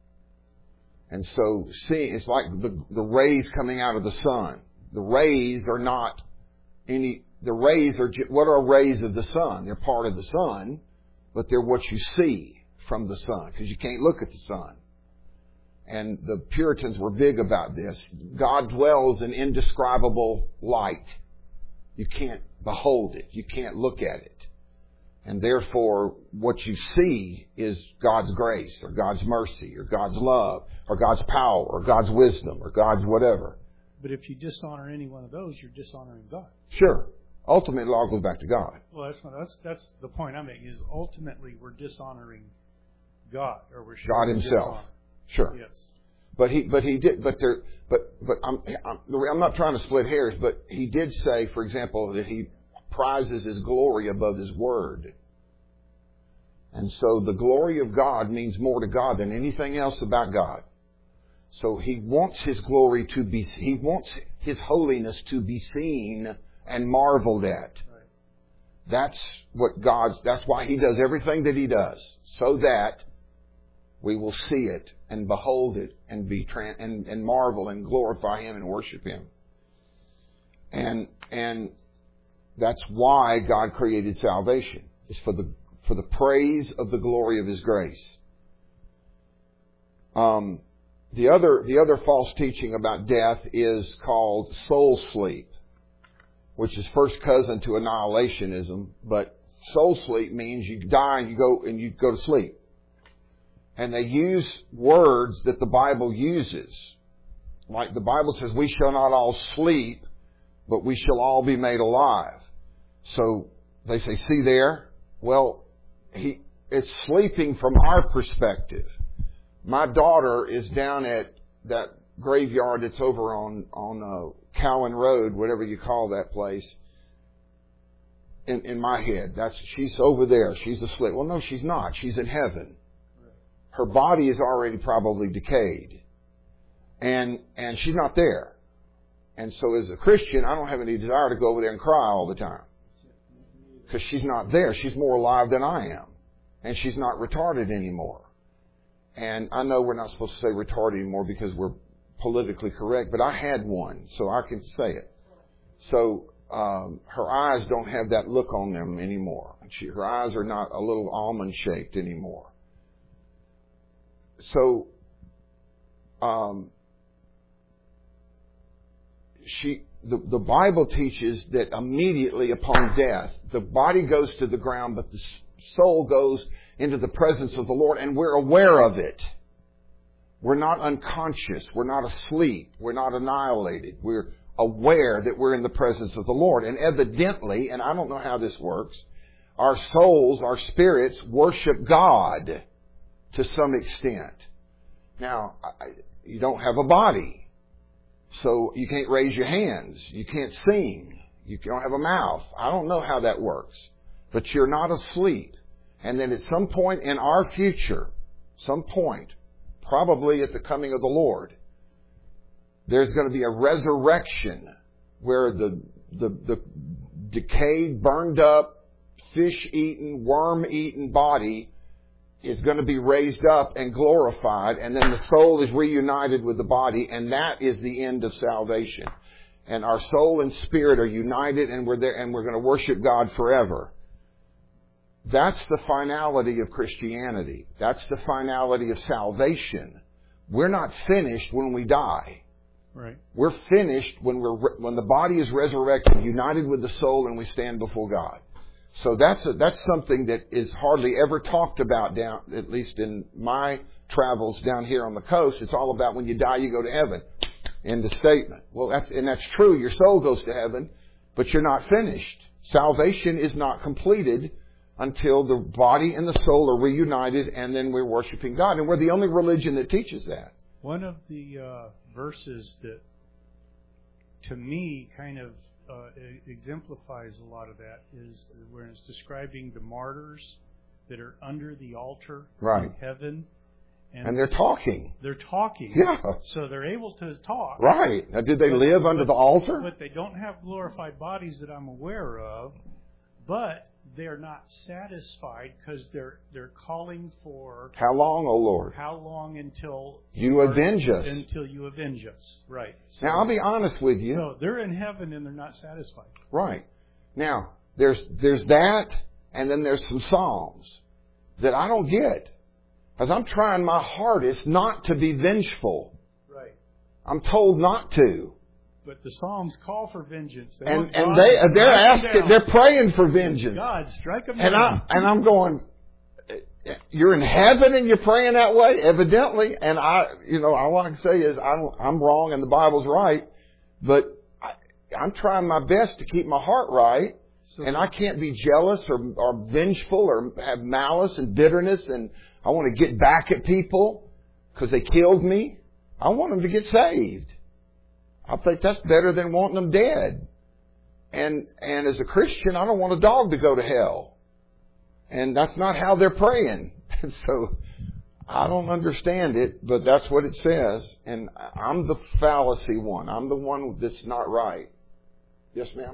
And so, see, it's like the, the rays coming out of the sun. The rays are not any, the rays are, what are rays of the sun? They're part of the sun, but they're what you see from the sun, because you can't look at the sun. And the Puritans were big about this. God dwells in indescribable light. You can't behold it. You can't look at it. And therefore, what you see is God's grace, or God's mercy, or God's love, or God's power, or God's wisdom, or God's whatever. But if you dishonor any one of those, you're dishonoring God. Sure. Ultimately, it all goes back to God. Well, that's that's that's the point I'm making. Is ultimately we're dishonoring God, or we're God showing Himself. dishonor. Sure. Yes. But he, but he did, but there, but, but I'm, I'm, I'm not trying to split hairs, but He did say, for example, that He prizes His glory above His word. And so the glory of God means more to God than anything else about God. So He wants His glory to be, He wants His holiness to be seen and marveled at. Right. That's what God's, that's why He does everything that He does. So that we will see it and behold it and be tran- and, and marvel and glorify Him and worship Him. And, and that's why God created salvation. It's for the, for the praise of the glory of His grace. Um, the other, the other false teaching about death is called soul sleep, which is first cousin to annihilationism. But soul sleep means you die and you go, and you go to sleep. And they use words that the Bible uses. Like the Bible says, we shall not all sleep, but we shall all be made alive. So they say, see there? Well, he, it's sleeping from our perspective. My daughter is down at that graveyard that's over on, on uh, Cowan Road, whatever you call that place. In, in my head, that's, she's over there. She's asleep. Well, no, she's not. She's in heaven. Her body is already probably decayed. And, and she's not there. And so as a Christian, I don't have any desire to go over there and cry all the time. Because she's not there. She's more alive than I am. And she's not retarded anymore. And I know we're not supposed to say retarded anymore because we're politically correct, but I had one, so I can say it. So, um, her eyes don't have that look on them anymore. She, her eyes are not a little almond shaped anymore. So, um, she, the, the Bible teaches that immediately upon death, the body goes to the ground, but the soul goes into the presence of the Lord, and we're aware of it. We're not unconscious. We're not asleep. We're not annihilated. We're aware that we're in the presence of the Lord. And evidently, and I don't know how this works, our souls, our spirits worship God to some extent. Now, you don't have a body, so you can't raise your hands. You can't sing. You don't have a mouth. I don't know how that works. But you're not asleep. And then at some point in our future, some point, probably at the coming of the Lord, there's going to be a resurrection where the the, the decayed, burned up, fish-eaten, worm-eaten body is going to be raised up and glorified, and then the soul is reunited with the body, and that is the end of salvation. And our soul and spirit are united, and we're there, and we're going to worship God forever. That's the finality of Christianity. That's the finality of salvation. We're not finished when we die. Right. We're finished when we're when the body is resurrected, united with the soul, and we stand before God. So that's a, that's something that is hardly ever talked about down, at least in my travels down here on the coast. It's all about when you die, you go to heaven. End of statement. Well, that's and that's true. Your soul goes to heaven, but you're not finished. Salvation is not completed until the body and the soul are reunited, and then we're worshiping God. And we're the only religion that teaches that. One of the uh, verses that, to me, kind of uh, exemplifies a lot of that is where it's describing the martyrs that are under the altar right. in heaven. And, and they're talking. They're talking. Yeah. So they're able to talk. Right. Now, did they live under the altar? But they don't have glorified bodies that I'm aware of. But they're not satisfied because they're they're calling for how long, O Lord? How long until you avenge us? Until you avenge us, right? So, now I'll be honest with you. So they're in heaven and they're not satisfied. Right. Now there's there's that, and then there's some psalms that I don't get, because I'm trying my hardest not to be vengeful. Right. I'm told not to. But the Psalms call for vengeance. They and and they they're asking, they're praying for vengeance. God, strike them and down. I and I'm going, you're in heaven and you're praying that way, evidently. And I, you know, all I can say is I'm I'm wrong and the Bible's right, but I, I'm trying my best to keep my heart right, so, and I can't be jealous or or vengeful or have malice and bitterness, and I want to get back at people because they killed me. I want them to get saved. I think that's better than wanting them dead. And and as a Christian, I don't want a dog to go to hell. And that's not how they're praying. So I don't understand it, but that's what it says. And I'm the fallacy one. I'm the one that's not right. Yes, ma'am?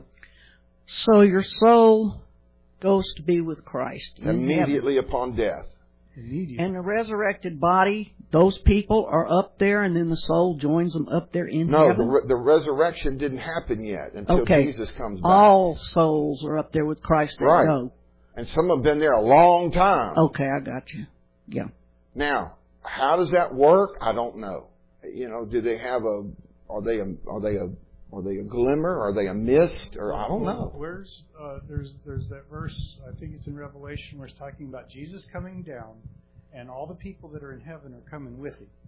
So your soul goes to be with Christ. Immediately upon death. Immediately. And the resurrected body, those people are up there, and then the soul joins them up there in no, heaven? No, the, the resurrection didn't happen yet until okay. Jesus comes back. All souls are up there with Christ that right. go. And some have been there a long time. Okay, I got you. Yeah. Now, how does that work? I don't know. You know, do they have a, are they a, are they a, Are they a glimmer? Are they a mist? Or I don't know. Where's uh, there's there's that verse, I think it's in Revelation, where it's talking about Jesus coming down, and all the people that are in heaven are coming with him.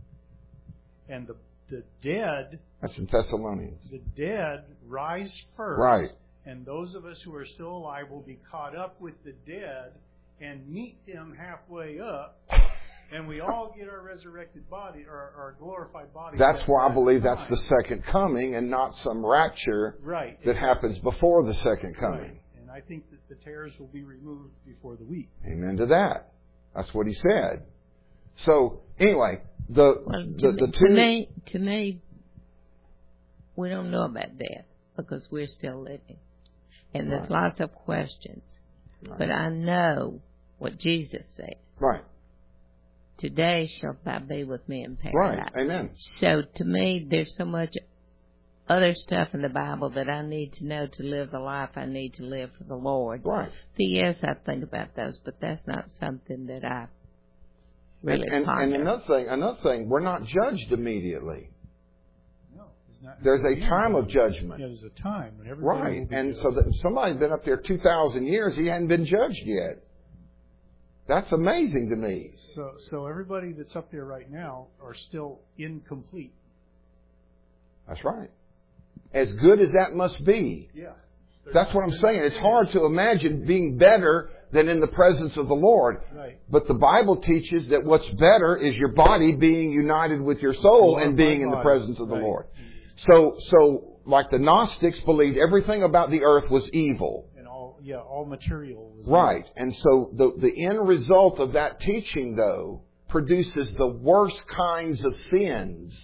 And the the dead. That's in Thessalonians. The dead rise first. Right. And those of us who are still alive will be caught up with the dead and meet them halfway up. And we all get our resurrected body, or our glorified body. That's why I believe that's the second coming and not some rapture right. that happens before the second coming. Right. And I think that the tares will be removed before the wheat. Amen to that. That's what he said. So, anyway, the, well, the, to, the two... To me, to me, we don't know about death because we're still living. And there's right. lots of questions. Right. But I know what Jesus said. Right. Today shalt thou be with me in paradise. Right. Amen. So to me, there's so much other stuff in the Bible that I need to know to live the life I need to live for the Lord. Right. So yes, I think about those, but that's not something that I really and, and, ponder. and another thing, another thing, we're not judged immediately. No, it's not. There's a time of judgment. Yeah, there's a time when everybody will Right. be And judged. so that somebody's been up there two thousand years, he hadn't been judged yet. That's amazing to me. So, so everybody that's up there right now are still incomplete. That's right. As good as that must be. Yeah. That's what I'm saying. It's hard to imagine being better than in the presence of the Lord. Right. But the Bible teaches that what's better is your body being united with your soul Lord, and being my in the body. presence of the Right. Lord. So, so like the Gnostics believed everything about the earth was evil. And all, yeah, all material was Right. And so the, the end result of that teaching, though, produces the worst kinds of sins.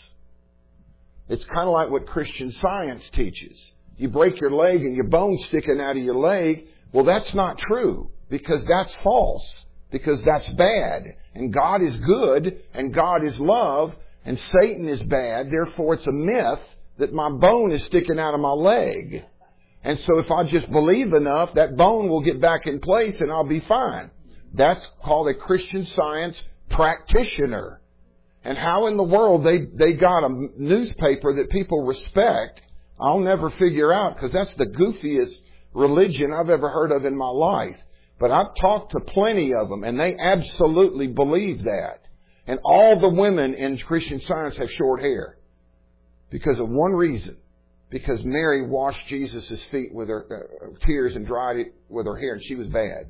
It's kind of like what Christian Science teaches. You break your leg and your bone's sticking out of your leg. Well, that's not true, because that's false, because that's bad. And God is good, and God is love, and Satan is bad. Therefore, it's a myth that my bone is sticking out of my leg. And so if I just believe enough, that bone will get back in place and I'll be fine. That's called a Christian Science practitioner. And how in the world they, they got a newspaper that people respect, I'll never figure out, because that's the goofiest religion I've ever heard of in my life. But I've talked to plenty of them, and they absolutely believe that. And all the women in Christian Science have short hair. Because of one reason. Because Mary washed Jesus' feet with her uh, tears and dried it with her hair, and she was bad.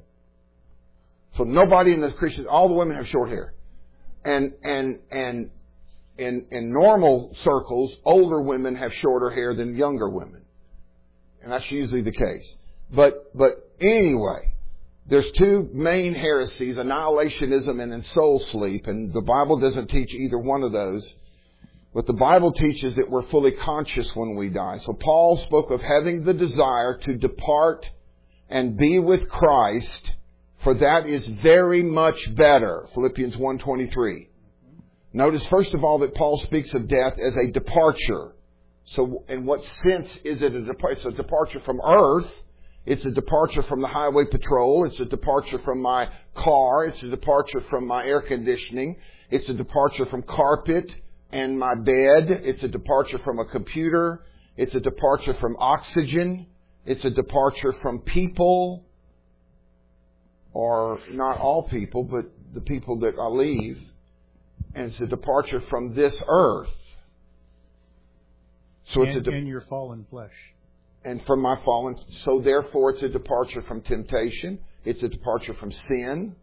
So nobody in the Christians, all the women have short hair. And, and, and, in, in normal circles, older women have shorter hair than younger women. And that's usually the case. But, but anyway, there's two main heresies, annihilationism and then soul sleep. And the Bible doesn't teach either one of those. But the Bible teaches that we're fully conscious when we die. So Paul spoke of having the desire to depart and be with Christ, for that is very much better. Philippians one twenty-three. Notice, first of all, that Paul speaks of death as a departure. So in what sense is it a departure? It's a departure from earth. It's a departure from the highway patrol. It's a departure from my car. It's a departure from my air conditioning. It's a departure from carpet and my bed. It's a departure from a computer. It's a departure from oxygen. It's a departure from people. Or not all people, but the people that I leave. And it's a departure from this earth. So and, it's a de- and your fallen flesh. And from my fallen. So therefore it's a departure from temptation. It's a departure from sin.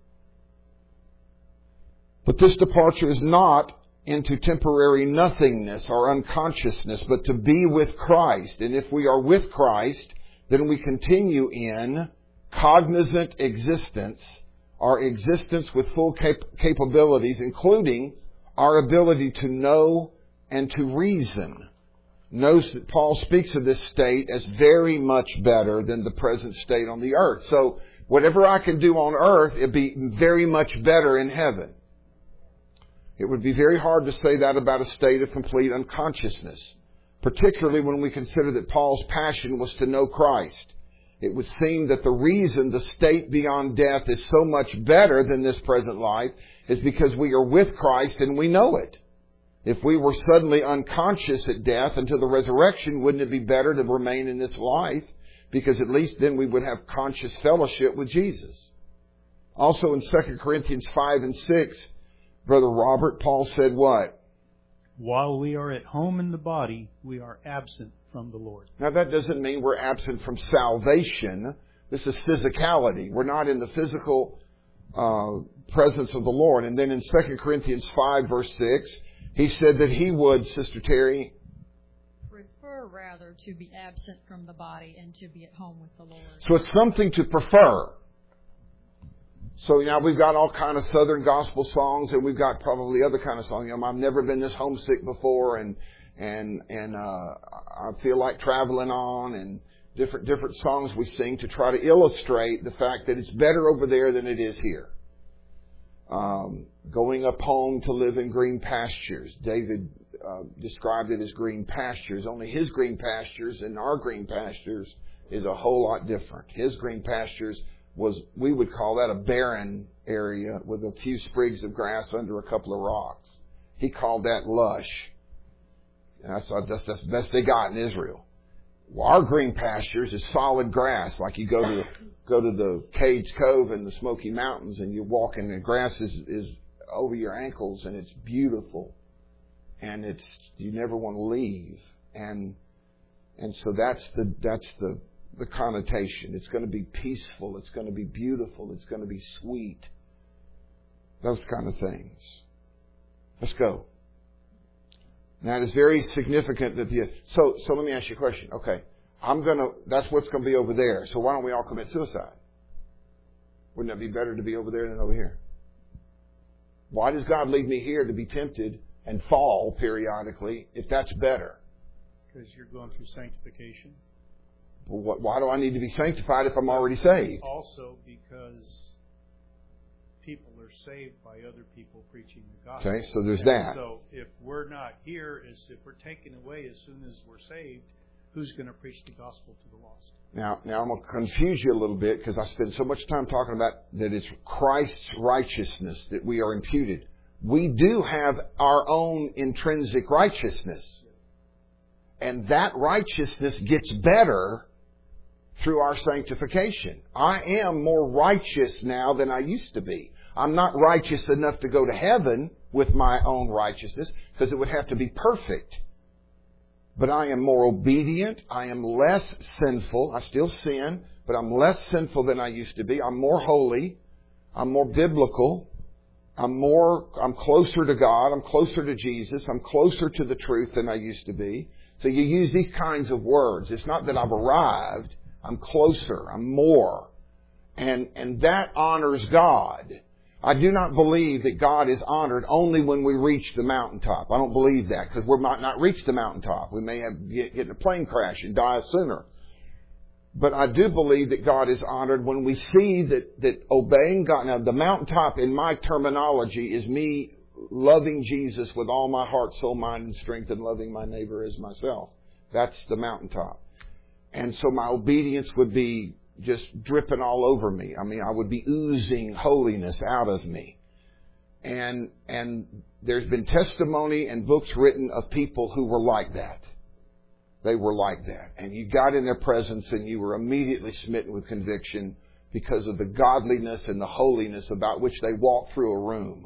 But this departure is not into temporary nothingness or unconsciousness, but to be with Christ. And if we are with Christ, then we continue in cognizant existence, our existence with full cap- capabilities, including our ability to know and to reason. Notice that Paul speaks of this state as very much better than the present state on the earth. So whatever I can do on earth, it'd be very much better in heaven. It would be very hard to say that about a state of complete unconsciousness, particularly when we consider that Paul's passion was to know Christ. It would seem that the reason the state beyond death is so much better than this present life is because we are with Christ and we know it. If we were suddenly unconscious at death until the resurrection, wouldn't it be better to remain in this life? Because at least then we would have conscious fellowship with Jesus. Also in Second Corinthians five and six, Brother Robert, Paul said what? While we are at home in the body, we are absent from the Lord. Now that doesn't mean we're absent from salvation. This is physicality. We're not in the physical uh, presence of the Lord. And then in Second Corinthians five verse six, he said that he would, Sister Terry, prefer rather to be absent from the body and to be at home with the Lord. So it's something to prefer. So now we've got all kind of Southern gospel songs, and we've got probably other kind of songs. You know, I've never been this homesick before, and and and uh, I feel like traveling on, and different different songs we sing to try to illustrate the fact that it's better over there than it is here. Um, going up home to live in green pastures. David uh, described it as green pastures. Only His green pastures and our green pastures is a whole lot different. His green pastures was, we would call that a barren area with a few sprigs of grass under a couple of rocks. He called that lush. And that's, that's, that's the best they got in Israel. Well, our green pastures is solid grass. Like you go to go to the Cades Cove in the Smoky Mountains and you're walking and the grass is, is over your ankles and it's beautiful. And it's, you never want to leave. And, and so that's the, that's the, the connotation. It's going to be peaceful. It's going to be beautiful. It's going to be sweet. Those kind of things. Let's go. Now it is very significant that the, so, so let me ask you a question. Okay. I'm going to, that's what's going to be over there. So why don't we all commit suicide? Wouldn't that be better to be over there than over here? Why does God leave me here to be tempted and fall periodically if that's better? Because you're going through sanctification. Well, what, why do I need to be sanctified if I'm already saved? Also because people are saved by other people preaching the gospel. Okay, so there's and that. So if we're not here, as if we're taken away as soon as we're saved, who's going to preach the gospel to the lost? Now, now I'm going to confuse you a little bit because I spend so much time talking about that it's Christ's righteousness that we are imputed. We do have our own intrinsic righteousness. And that righteousness gets better through our sanctification. I am more righteous now than I used to be. I'm not righteous enough to go to heaven with my own righteousness because it would have to be perfect. But I am more obedient. I am less sinful. I still sin, but I'm less sinful than I used to be. I'm more holy. I'm more biblical. I'm more, I'm closer to God. I'm closer to Jesus. I'm closer to the truth than I used to be. So you use these kinds of words. It's not that I've arrived. I'm closer. I'm more. And, and that honors God. I do not believe that God is honored only when we reach the mountaintop. I don't believe that because we might not reach the mountaintop. We may have get, get in a plane crash and die sooner. But I do believe that God is honored when we see that, that obeying God. Now, the mountaintop in my terminology is me loving Jesus with all my heart, soul, mind, and strength and loving my neighbor as myself. That's the mountaintop. And so my obedience would be just dripping all over me. I mean, I would be oozing holiness out of me. And, and there's been testimony and books written of people who were like that. They were like that. And you got in their presence and you were immediately smitten with conviction because of the godliness and the holiness about which they walked through a room.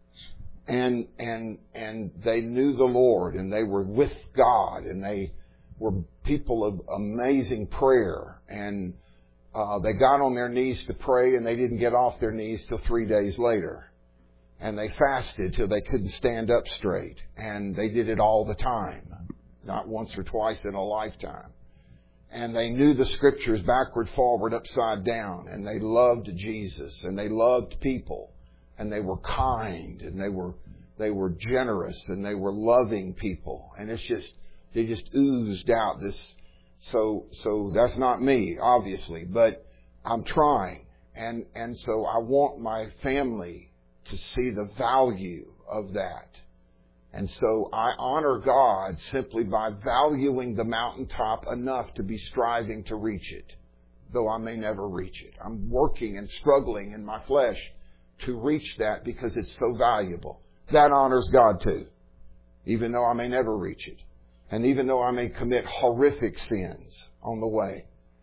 And, and, and they knew the Lord and they were with God and they were people of amazing prayer. And uh, they got on their knees to pray and they didn't get off their knees till three days later. And they fasted till they couldn't stand up straight. And they did it all the time. Not once or twice in a lifetime. And they knew the Scriptures backward, forward, upside down. And they loved Jesus. And they loved people. And they were kind. And they were they were generous. And they were loving people. And it's just, they just oozed out this. So so that's not me, obviously. But I'm trying. And, and so I want my family to see the value of that. And so I honor God simply by valuing the mountaintop enough to be striving to reach it, though I may never reach it. I'm working and struggling in my flesh to reach that because it's so valuable. That honors God too, even though I may never reach it. And even though I may commit horrific sins on the way.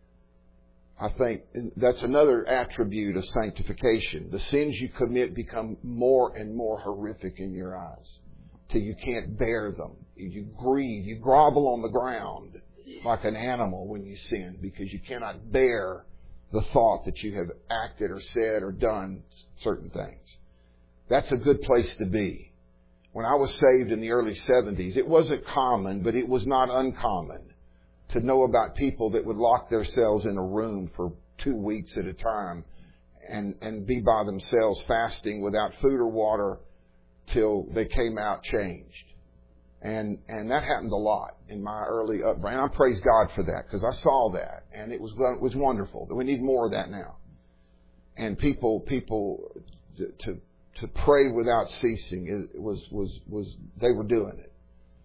I think that's another attribute of sanctification. The sins you commit become more and more horrific in your eyes. Till you can't bear them. You grieve. You grovel on the ground like an animal when you sin because you cannot bear the thought that you have acted or said or done certain things. That's a good place to be. When I was saved in the early seventies, it wasn't common, but it was not uncommon to know about people that would lock themselves in a room for two weeks at a time and, and be by themselves fasting without food or water till they came out changed. And and that happened a lot in my early upbringing. I praise God for that because I saw that. And it was it was wonderful. We need more of that now. And people people to to, to pray without ceasing, it was, was, was they were doing it.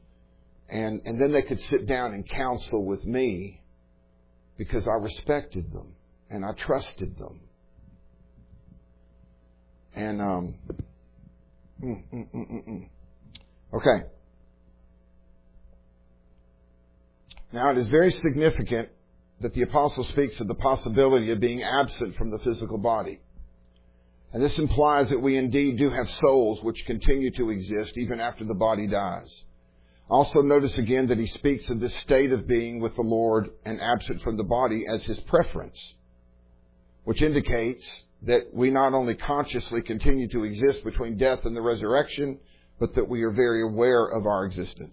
And, and then they could sit down and counsel with me because I respected them and I trusted them. And, um, mm, mm, mm, mm, mm. okay. Now, it is very significant that the apostle speaks of the possibility of being absent from the physical body. And this implies that we indeed do have souls which continue to exist even after the body dies. Also notice again that he speaks of this state of being with the Lord and absent from the body as his preference, which indicates that we not only consciously continue to exist between death and the resurrection, but that we are very aware of our existence.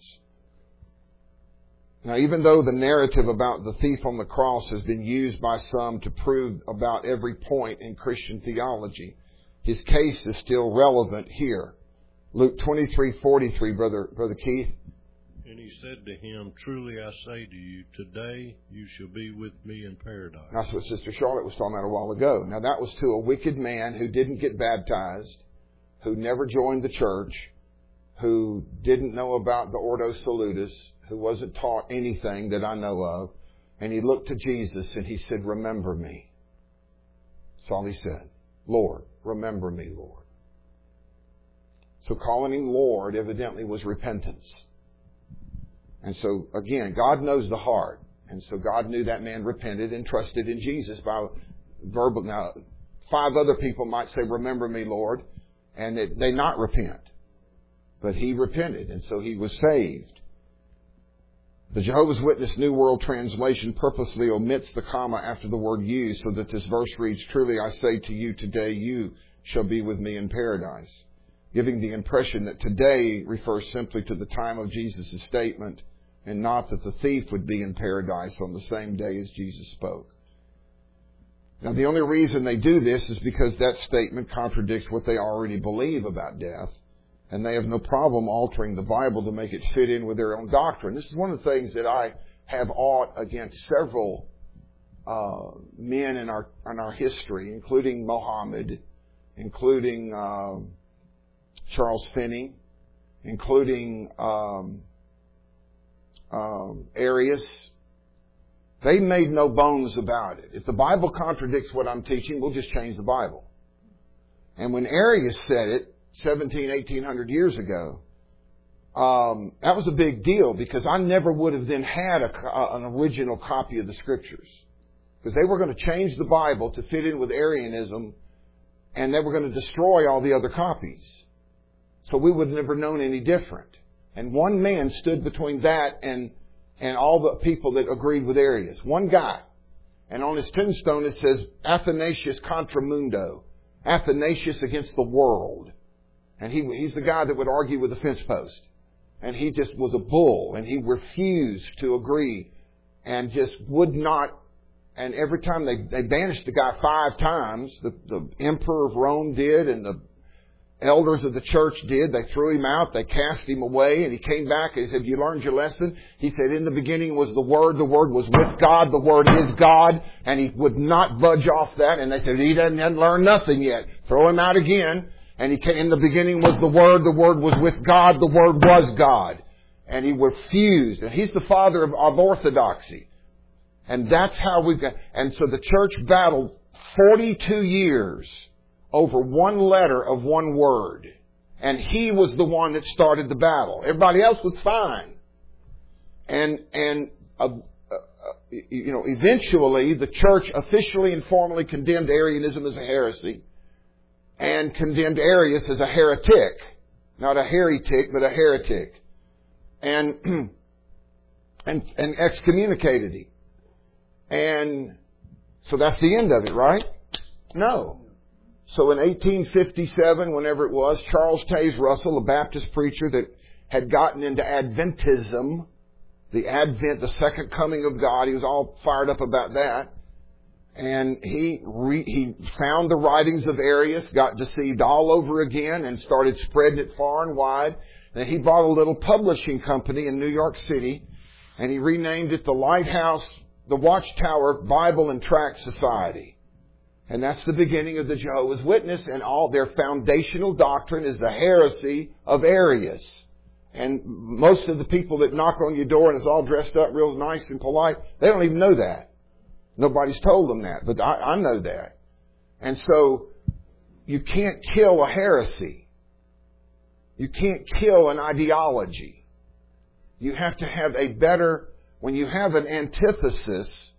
Now, even though the narrative about the thief on the cross has been used by some to prove about every point in Christian theology, his case is still relevant here. Luke twenty-three forty-three, Brother, Brother Keith. And he said to him, truly I say to you, today you shall be with me in paradise. That's what Sister Charlotte was talking about a while ago. Now, that was to a wicked man who didn't get baptized, who never joined the church, who didn't know about the Ordo Salutis, who wasn't taught anything that I know of. And he looked to Jesus and he said, remember me. That's all he said. Lord, remember me, Lord. So calling him Lord evidently was repentance. And so, again, God knows the heart. And so God knew that man repented and trusted in Jesus by verbal. Now, five other people might say, remember me, Lord, and it, they not repent. But he repented, and so he was saved. The Jehovah's Witness New World Translation purposely omits the comma after the word you, so that this verse reads, truly I say to you, today you shall be with me in paradise, giving the impression that today refers simply to the time of Jesus' statement, and not that the thief would be in paradise on the same day as Jesus spoke. Now, the only reason they do this is because that statement contradicts what they already believe about death, and they have no problem altering the Bible to make it fit in with their own doctrine. This is one of the things that I have aught against several uh, men in our in our history, including Mohammed, including uh, Charles Finney, including um, um, Arius. They made no bones about it. If the Bible contradicts what I'm teaching, we'll just change the Bible. And when Arius said it, seventeen, eighteen hundred years ago, um, that was a big deal because I never would have then had a, an original copy of the Scriptures. Because they were going to change the Bible to fit in with Arianism, and they were going to destroy all the other copies. So we would have never known any different. And one man stood between that and and all the people that agreed with Arius. One guy. And on his tombstone it says, Athanasius contra mundo. Athanasius against the world. And he he's the guy that would argue with the fence post. And he just was a bull. And he refused to agree. And just would not. And every time they, they banished the guy five times. The, the emperor of Rome did. And the elders of the church did. They threw him out. They cast him away. And he came back and he said, you learned your lesson? He said, in the beginning was the Word. The Word was with God. The Word is God. And he would not budge off that. And they said, he doesn't, hasn't learned nothing yet. Throw him out again. And he came, in the beginning was the Word. The Word was with God. The Word was God. And he refused. And he's the father of, of orthodoxy. And that's how we've got. And so the church battled forty-two years over one letter of one word. And he was the one that started the battle. Everybody else was fine. And, and, uh, uh, you know, eventually the church officially and formally condemned Arianism as a heresy and condemned Arius as a heretic. Not a heretic, but a heretic. And, and, and excommunicated him. And so that's the end of it, right? No. So in eighteen fifty-seven, whenever it was, Charles Taze Russell, a Baptist preacher that had gotten into Adventism, the Advent, the second coming of God, he was all fired up about that. And he re, he found the writings of Arius, got deceived all over again, and started spreading it far and wide. Then he bought a little publishing company in New York City, and he renamed it the Lighthouse, the Watchtower Bible and Tract Society. And that's the beginning of the Jehovah's Witness, and all their foundational doctrine is the heresy of Arius. And most of the people that knock on your door and is all dressed up real nice and polite, they don't even know that. Nobody's told them that, but I, I know that. And so you can't kill a heresy. You can't kill an ideology. You have to have a better, when you have an antithesis,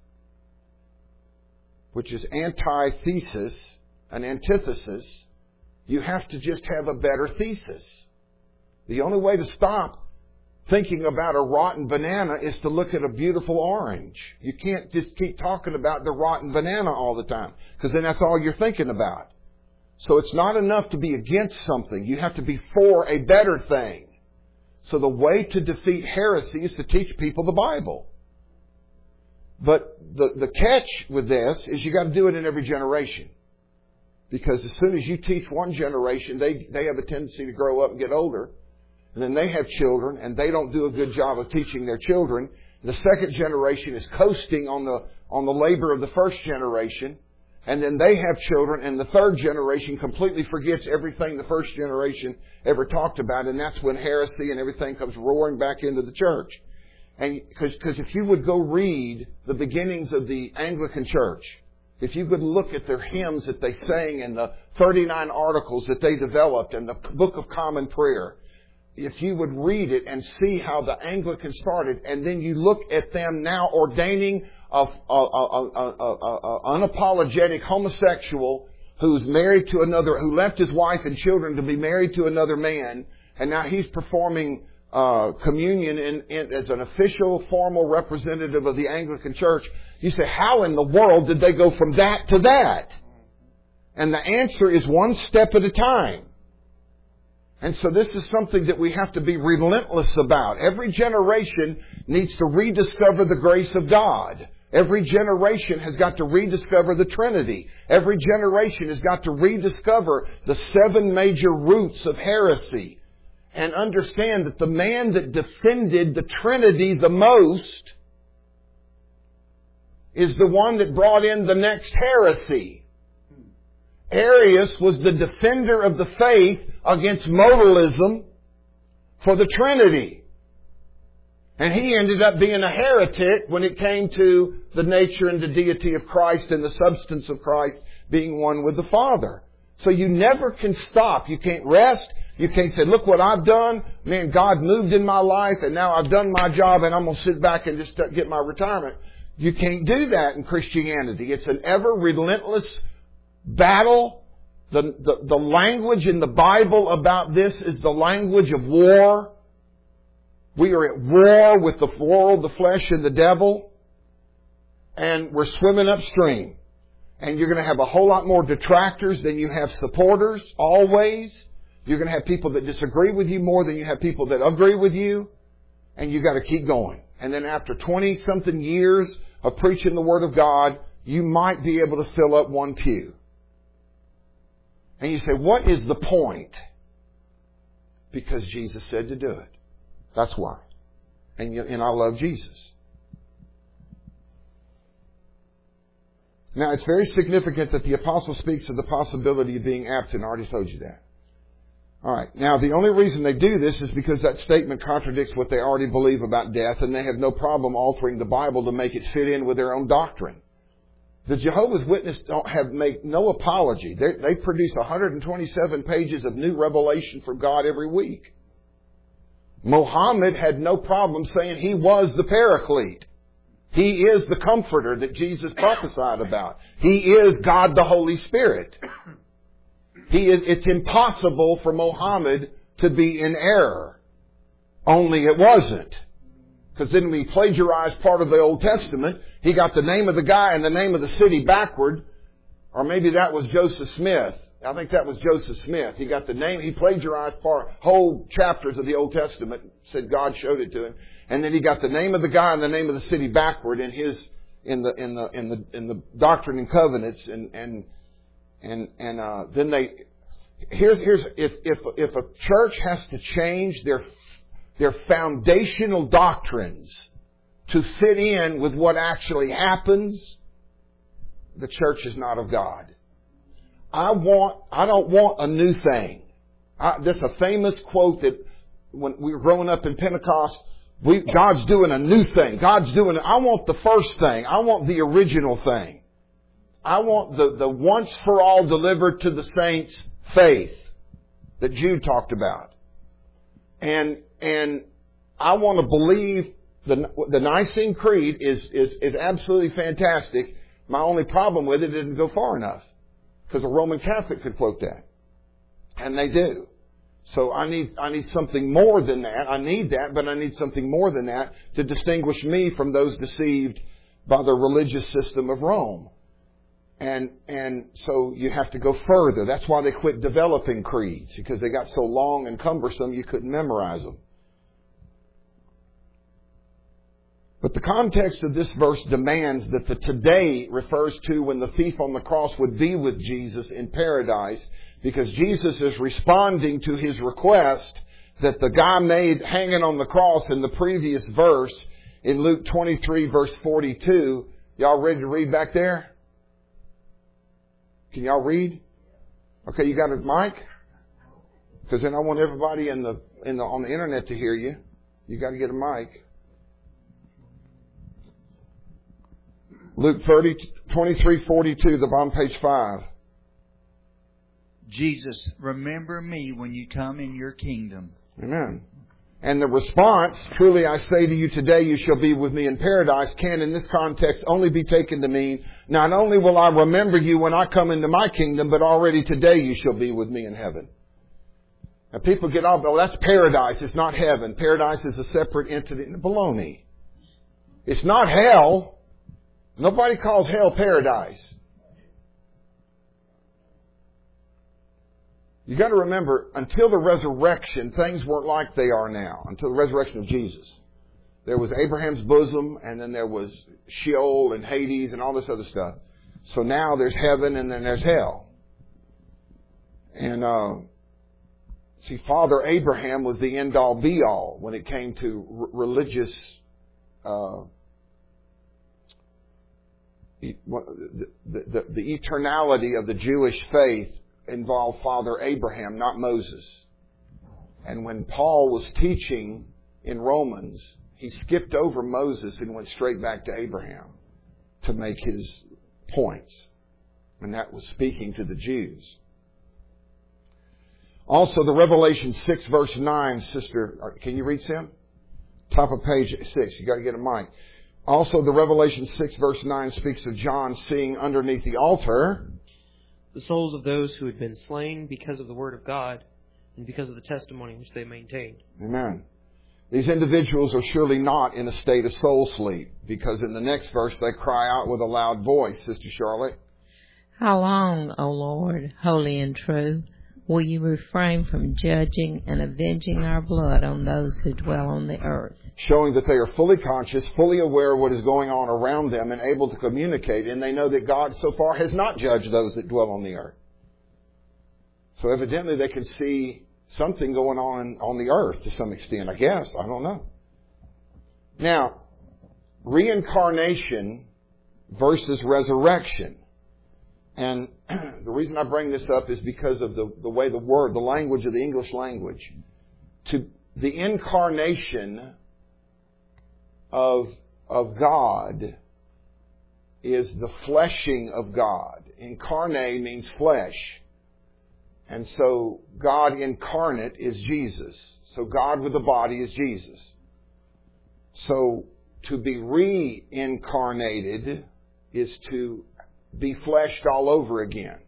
which is antithesis, an antithesis, you have to just have a better thesis. The only way to stop thinking about a rotten banana is to look at a beautiful orange. You can't just keep talking about the rotten banana all the time, because then that's all you're thinking about. So it's not enough to be against something. You have to be for a better thing. So the way to defeat heresy is to teach people the Bible. But the, the catch with this is you got to do it in every generation. Because as soon as you teach one generation, they, they have a tendency to grow up and get older. And then they have children, and they don't do a good job of teaching their children. The second generation is coasting on the on the labor of the first generation. And then they have children, and the third generation completely forgets everything the first generation ever talked about. And that's when heresy and everything comes roaring back into the church. And because if you would go read the beginnings of the Anglican Church, if you could look at their hymns that they sang and the thirty-nine articles that they developed and the Book of Common Prayer, if you would read it and see how the Anglicans started, and then you look at them now ordaining a, a, a, a, a, a unapologetic homosexual who's married to another, who left his wife and children to be married to another man, and now he's performing uh, communion in, in, as an official, formal representative of the Anglican Church. You say, how in the world did they go from that to that? And the answer is one step at a time. And so this is something that we have to be relentless about. Every generation needs to rediscover the grace of God. Every generation has got to rediscover the Trinity. Every generation has got to rediscover the seven major roots of heresy. And understand that the man that defended the Trinity the most is the one that brought in the next heresy. Arius was the defender of the faith against modalism for the Trinity. And he ended up being a heretic when it came to the nature and the deity of Christ and the substance of Christ being one with the Father. So you never can stop. You can't rest. You can't say, look what I've done. Man, God moved in my life and now I've done my job and I'm going to sit back and just get my retirement. You can't do that in Christianity. It's an ever relentless battle. The, the, the language in the Bible about this is the language of war. We are at war with the world, the flesh, and the devil. And we're swimming upstream. And you're going to have a whole lot more detractors than you have supporters, always. You're going to have people that disagree with you more than you have people that agree with you. And you've got to keep going. And then after twenty-something years of preaching the Word of God, you might be able to fill up one pew. And you say, what is the point? Because Jesus said to do it. That's why. And, you, and I love Jesus. Now, it's very significant that the apostle speaks of the possibility of being absent. I already told you that. All right. Now, the only reason they do this is because that statement contradicts what they already believe about death, and they have no problem altering the Bible to make it fit in with their own doctrine. The Jehovah's Witnesses don't have make no apology. They, they produce one hundred twenty-seven pages of new revelation from God every week. Muhammad had no problem saying he was the Paraclete. He is the Comforter that Jesus prophesied about. He is God the Holy Spirit. He is. It's impossible for Muhammad to be in error. Only it wasn't. Because then when he plagiarized part of the Old Testament, he got the name of the guy and the name of the city backward. Or maybe that was Joseph Smith. I think that was Joseph Smith. He got the name, he plagiarized part, whole chapters of the Old Testament, said God showed it to him. And then he got the name of the guy and the name of the city backward in his, in the, in the, in the, in the Doctrine and Covenants. And, and, and, and, uh, then they, here's, here's, if, if, if a church has to change their their foundational doctrines to fit in with what actually happens, the church is not of God. I want, I don't want a new thing. I, this is a famous quote that when we were growing up in Pentecost, we, God's doing a new thing. God's doing, I want the first thing. I want the original thing. I want the, the once for all delivered to the saints faith that Jude talked about. And, and I want to believe the, the Nicene Creed is, is, is absolutely fantastic. My only problem with it, it didn't go far enough. Because a Roman Catholic could quote that. And they do. So I need, I need something more than that. I need that, but I need something more than that to distinguish me from those deceived by the religious system of Rome. And, and so you have to go further. That's why they quit developing creeds, because they got so long and cumbersome you couldn't memorize them. But the context of this verse demands that the today refers to when the thief on the cross would be with Jesus in paradise, because Jesus is responding to his request that the guy made hanging on the cross in the previous verse in Luke twenty-three verse forty-two. Y'all ready to read back there? Can y'all read? Okay, you got a mic? Because then I want everybody in the, in the, on the internet to hear you. You got to get a mic. Luke thirty, twenty-three forty-two, the bottom page five. Jesus, remember me when you come in your kingdom. Amen. And the response, truly I say to you today, you shall be with me in paradise, can in this context only be taken to mean, not only will I remember you when I come into my kingdom, but already today you shall be with me in heaven. And people get off, oh, that's paradise, it's not heaven. Paradise is a separate entity. Baloney. It's not hell. Nobody calls hell paradise. You got to remember, until the resurrection, things weren't like they are now. Until the resurrection of Jesus, there was Abraham's bosom, and then there was Sheol and Hades and all this other stuff. So now there's heaven, and then there's hell. And uh, see, Father Abraham was the end-all, be-all when it came to r- religious. Uh, the, the, the, the eternality of the Jewish faith involved Father Abraham, not Moses. And when Paul was teaching in Romans, he skipped over Moses and went straight back to Abraham to make his points. And that was speaking to the Jews. Also, the Revelation six verse nine, sister, can you read, Sam? Top of page six. You got to get a mic. Also, the Revelation six verse nine speaks of John seeing underneath the altar the souls of those who had been slain because of the word of God and because of the testimony which they maintained. Amen. These individuals are surely not in a state of soul sleep, because in the next verse they cry out with a loud voice, Sister Charlotte. How long, O Lord, holy and true, will you refrain from judging and avenging our blood on those who dwell on the earth? Showing that they are fully conscious, fully aware of what is going on around them, and able to communicate, and they know that God so far has not judged those that dwell on the earth. So evidently they can see something going on on the earth to some extent, I guess. I don't know. Now, reincarnation versus resurrection. And the reason I bring this up is because of the, the way the word, the language of the English language. To the incarnation of, of God is the fleshing of God. Incarnate means flesh. And so God incarnate is Jesus. So God with the body is Jesus. So to be reincarnated is to be fleshed all over again.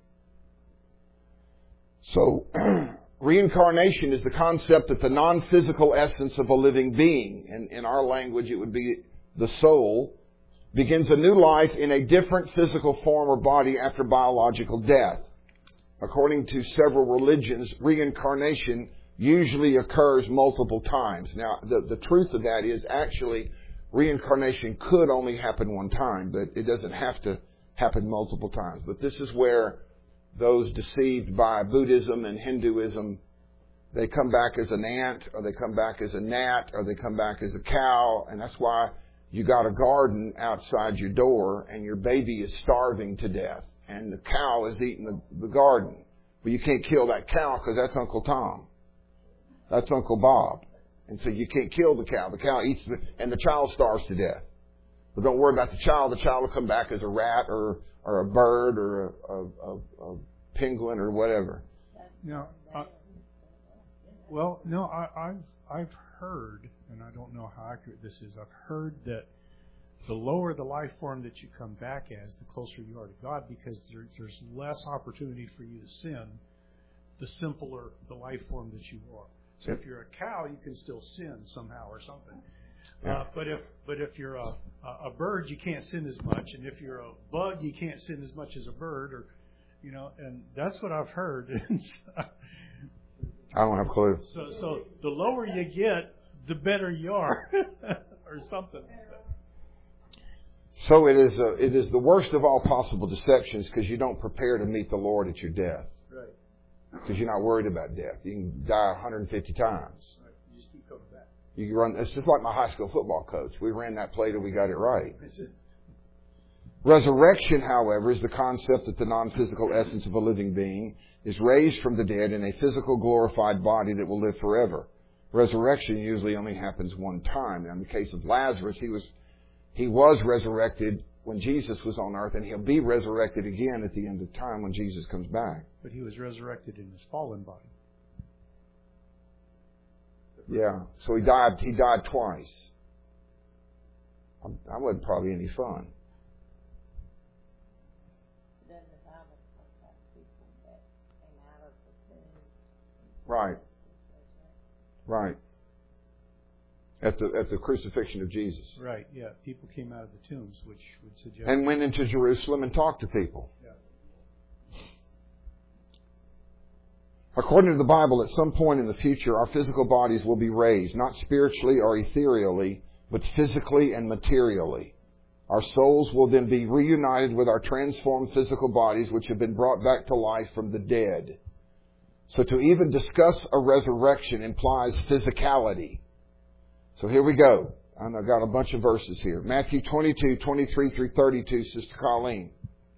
So reincarnation is the concept that the non-physical essence of a living being, and in our language it would be the soul, begins a new life in a different physical form or body after biological death. According to several religions, reincarnation usually occurs multiple times. Now, the, the truth of that is actually reincarnation could only happen one time, but it doesn't have to happen multiple times. But this is where those deceived by Buddhism and Hinduism, they come back as an ant, or they come back as a gnat, or they come back as a cow, and that's why you got a garden outside your door and your baby is starving to death. And the cow is eating the, the garden. But you can't kill that cow because that's Uncle Tom. That's Uncle Bob. And so you can't kill the cow. The cow eats the, and the child starves to death. But don't worry about the child. The child will come back as a rat or or a bird or a, a, a, a penguin or whatever. Now, uh, well, no, I, I've I've heard, and I don't know how accurate this is. I've heard that the lower the life form that you come back as, the closer you are to God, because there, there's less opportunity for you to sin, the simpler the life form that you are. So if you're a cow, you can still sin somehow or something. Uh, but if but if you're a, a bird, you can't sin as much, and if you're a bug, you can't sin as much as a bird, or you know, and that's what I've heard. I don't have a clue. So so the lower you get, the better you are, or something. So it is a, it is the worst of all possible deceptions because you don't prepare to meet the Lord at your death. Right. Because you're not worried about death. You can die one hundred fifty times. Right. You just keep coming back. You can run. It's just like my high school football coach. We ran that play till we got it right. Resurrection, however, is the concept that the non-physical essence of a living being is raised from the dead in a physical glorified body that will live forever. Resurrection usually only happens one time. In the case of Lazarus, he was he was resurrected when Jesus was on earth, and he'll be resurrected again at the end of time when Jesus comes back. But he was resurrected in his fallen body. Yeah, so he died. He died twice. That wasn't probably any fun. Right. Right. At the at the crucifixion of Jesus. Right. Yeah. People came out of the tombs, which would suggest. And went into Jerusalem and talked to people. Yeah. According to the Bible, at some point in the future, our physical bodies will be raised, not spiritually or ethereally, but physically and materially. Our souls will then be reunited with our transformed physical bodies, which have been brought back to life from the dead. So to even discuss a resurrection implies physicality. So here we go. I've got a bunch of verses here. Matthew twenty-two, twenty-three through thirty-two, Sister Colleen.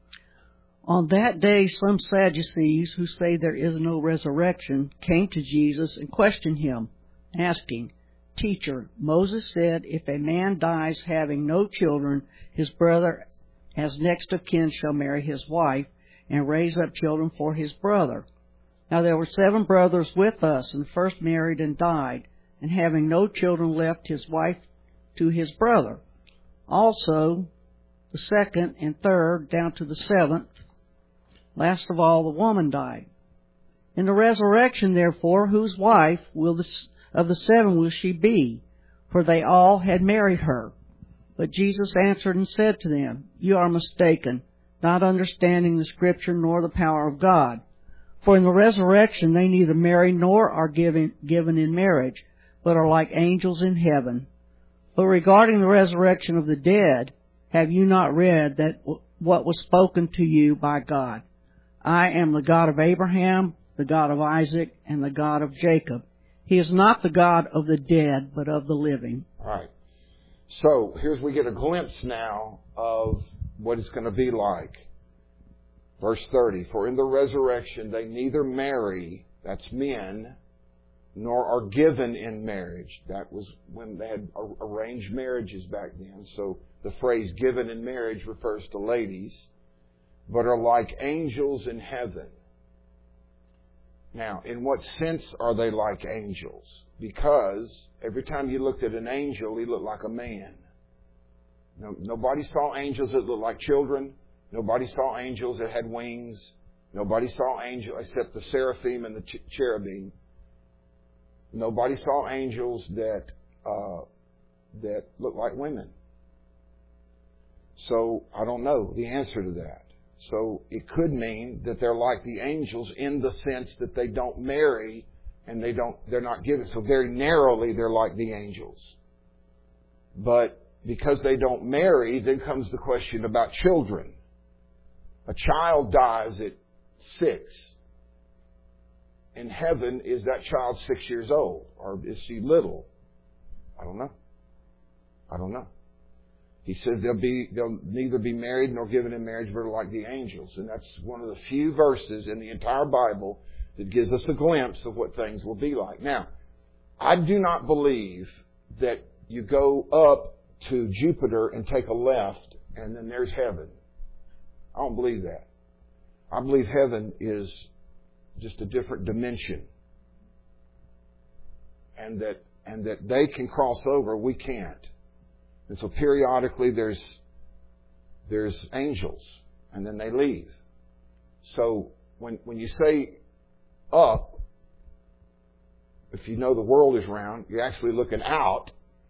On that day, some Sadducees, who say there is no resurrection, came to Jesus and questioned him, asking, Teacher, Moses said, if a man dies having no children, his brother as next of kin shall marry his wife and raise up children for his brother. Now there were seven brothers with us, and the first married and died, and having no children left his wife to his brother. Also, the second and third, down to the seventh. Last of all, the woman died. In the resurrection, therefore, whose wife will the, of the seven will she be? For they all had married her. But Jesus answered and said to them, You are mistaken, not understanding the Scripture nor the power of God. For in the resurrection they neither marry nor are given, given in marriage, but are like angels in heaven. But regarding the resurrection of the dead, have you not read that what was spoken to you by God? I am the God of Abraham, the God of Isaac, and the God of Jacob. He is not the God of the dead, but of the living. All right. So here's we get a glimpse now of what it's going to be like. Verse thirty, for in the resurrection they neither marry, that's men, nor are given in marriage. That was when they had arranged marriages back then. So the phrase given in marriage refers to ladies, but are like angels in heaven. Now, in what sense are they like angels? Because every time you looked at an angel, he looked like a man. No, nobody saw angels that looked like children. Nobody saw angels that had wings. Nobody saw angels except the seraphim and the ch- cherubim. Nobody saw angels that uh, that looked like women. So I don't know the answer to that. So it could mean that they're like the angels in the sense that they don't marry and they don't they're not given. So very narrowly they're like the angels. But because they don't marry, then comes the question about children. A child dies at six. In heaven, is that child six years old? Or is she little? I don't know. I don't know. He said they'll be they'll neither be married nor given in marriage, but are like the angels. And that's one of the few verses in the entire Bible that gives us a glimpse of what things will be like. Now, I do not believe that you go up to Jupiter and take a left and then there's heaven. I don't believe that. I believe heaven is just a different dimension. And that and that they can cross over, we can't. And so periodically there's there's angels and then they leave. So when when you say up, if you know the world is round, you're actually looking out.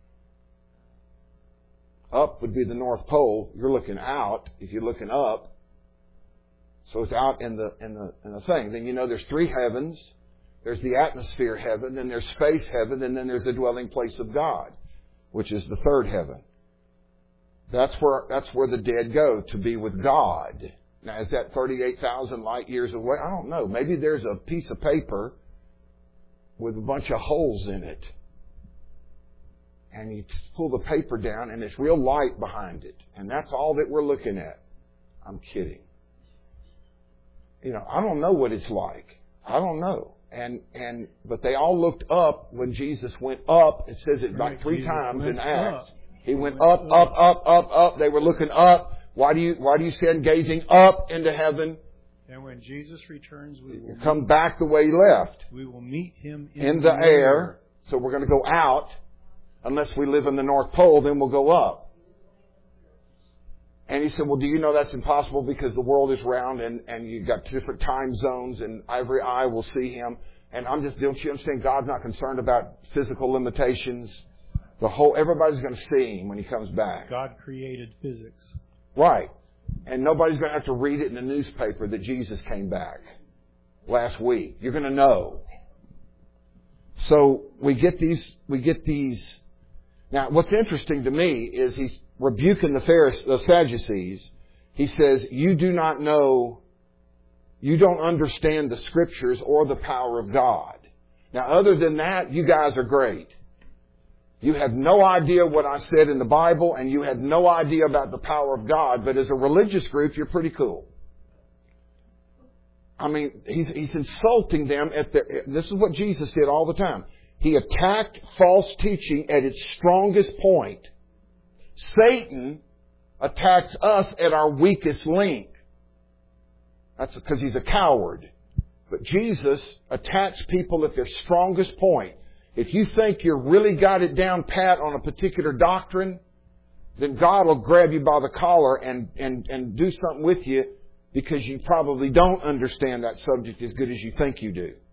Up would be the North Pole. You're looking out if you're looking up. So it's out in the in the in the thing. Then you know there's three heavens. There's the atmosphere heaven, then there's space heaven, and then there's the dwelling place of God, which is the third heaven. That's where that's where the dead go, to be with God. Now, is that thirty-eight thousand light years away? I don't know. Maybe there's a piece of paper with a bunch of holes in it. And you pull the paper down and it's real light behind it. And that's all that we're looking at. I'm kidding. You know, I don't know what it's like. I don't know. And and but they all looked up when Jesus went up. It says it like three times in Acts. He went up, up, up, up, up. They were looking up. Why do you why do you stand gazing up into heaven? And when Jesus returns, we will come back the way he left. We will meet him in, in the, the air. air. So we're going to go out. Unless we live in the North Pole, then we'll go up. And he said, well, do you know that's impossible because the world is round and, and you've got different time zones and every eye will see him. And I'm just, don't you understand, God's not concerned about physical limitations. The whole, everybody's going to see him when he comes back. God created physics. Right. And nobody's going to have to read it in the newspaper that Jesus came back last week. You're going to know. So we get these, we get these. Now, what's interesting to me is he's rebuking the Pharisees, the Sadducees. He says, you do not know, you don't understand the Scriptures or the power of God. Now, other than that, you guys are great. You have no idea what I said in the Bible, and you have no idea about the power of God, but as a religious group, you're pretty cool. I mean, he's, he's insulting them at their, this is what Jesus did all the time. He attacked false teaching at its strongest point. Satan attacks us at our weakest link. That's because he's a coward. But Jesus attacks people at their strongest point. If you think you really got it down pat on a particular doctrine, then God will grab you by the collar and, and, and do something with you because you probably don't understand that subject as good as you think you do.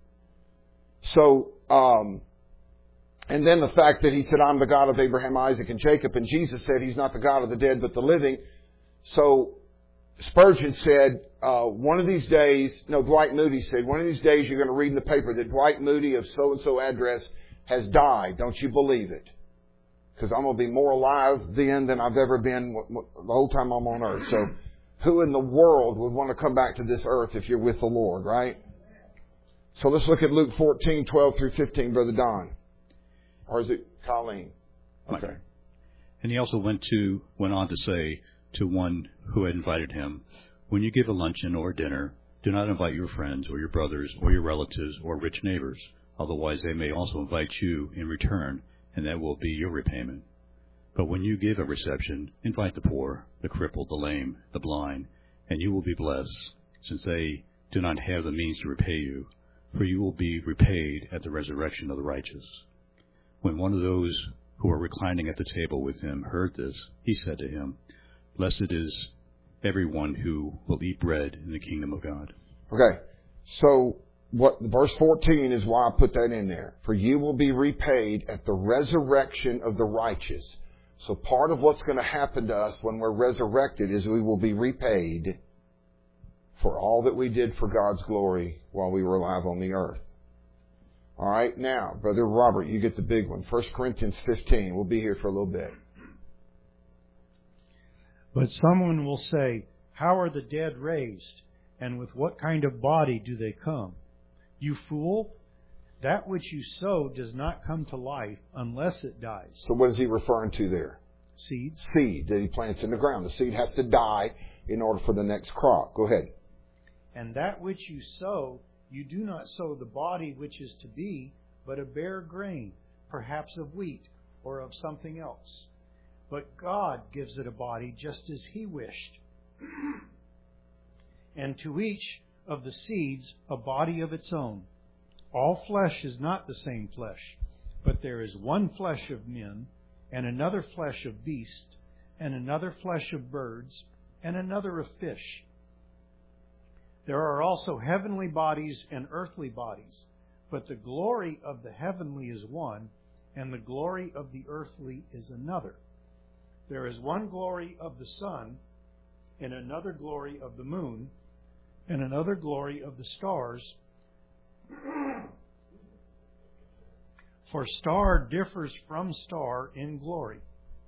So, um, and then the fact that he said, I'm the God of Abraham, Isaac, and Jacob. And Jesus said he's not the God of the dead, but the living. So Spurgeon said, uh, one of these days, no, Dwight Moody said, one of these days you're going to read in the paper that Dwight Moody of so-and-so address has died. Don't you believe it? Because I'm going to be more alive then than I've ever been the whole time I'm on earth. So who in the world would want to come back to this earth if you're with the Lord, right? So let's look at Luke fourteen, twelve through fifteen, Brother Don. Or is it Colleen? Okay. And he also went to went on to say to one who had invited him, when you give a luncheon or a dinner, do not invite your friends or your brothers or your relatives or rich neighbors. Otherwise they may also invite you in return, and that will be your repayment. But when you give a reception, invite the poor, the crippled, the lame, the blind, and you will be blessed, since they do not have the means to repay you, for you will be repaid at the resurrection of the righteous. When one of those who were reclining at the table with him heard this, he said to him, blessed is everyone who will eat bread in the kingdom of God. Okay, so what verse fourteen is why I put that in there. For you will be repaid at the resurrection of the righteous. So part of what's going to happen to us when we're resurrected is we will be repaid for all that we did for God's glory while we were alive on the earth. All right, now, Brother Robert, you get the big one. First Corinthians fifteen. We'll be here for a little bit. But someone will say, how are the dead raised? And with what kind of body do they come? You fool, that which you sow does not come to life unless it dies. So what is he referring to there? Seeds. Seed that he plants in the ground. The seed has to die in order for the next crop. Go ahead. And that which you sow, you do not sow the body which is to be, but a bare grain, perhaps of wheat or of something else. But God gives it a body just as He wished. And to each of the seeds a body of its own. All flesh is not the same flesh, but there is one flesh of men, and another flesh of beasts, and another flesh of birds, and another of fish. There are also heavenly bodies and earthly bodies, but the glory of the heavenly is one, and the glory of the earthly is another. There is one glory of the sun, and another glory of the moon, and another glory of the stars. For star differs from star in glory.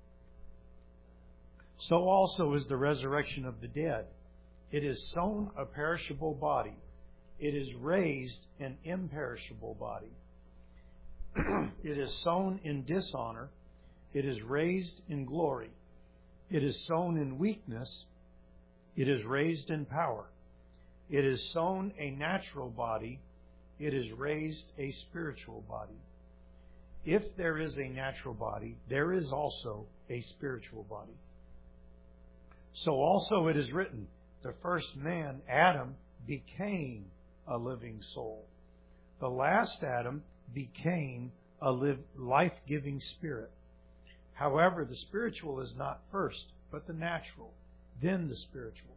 So also is the resurrection of the dead. It is sown a perishable body. It is raised an imperishable body. It is sown in dishonor. It is raised in glory. It is sown in weakness. It is raised in power. It is sown a natural body. It is raised a spiritual body. If there is a natural body, there is also a spiritual body. So also it is written, the first man, Adam, became a living soul. The last Adam became a life-giving spirit. However, the spiritual is not first, but the natural, then the spiritual.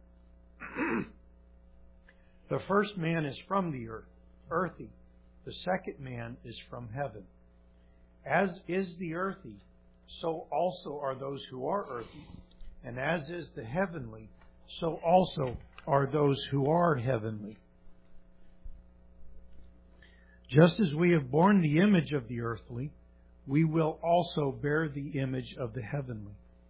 The first man is from the earth, earthy. The second man is from heaven. As is the earthy, so also are those who are earthy. And as is the heavenly, so also are those who are heavenly. Just as we have borne the image of the earthly, we will also bear the image of the heavenly.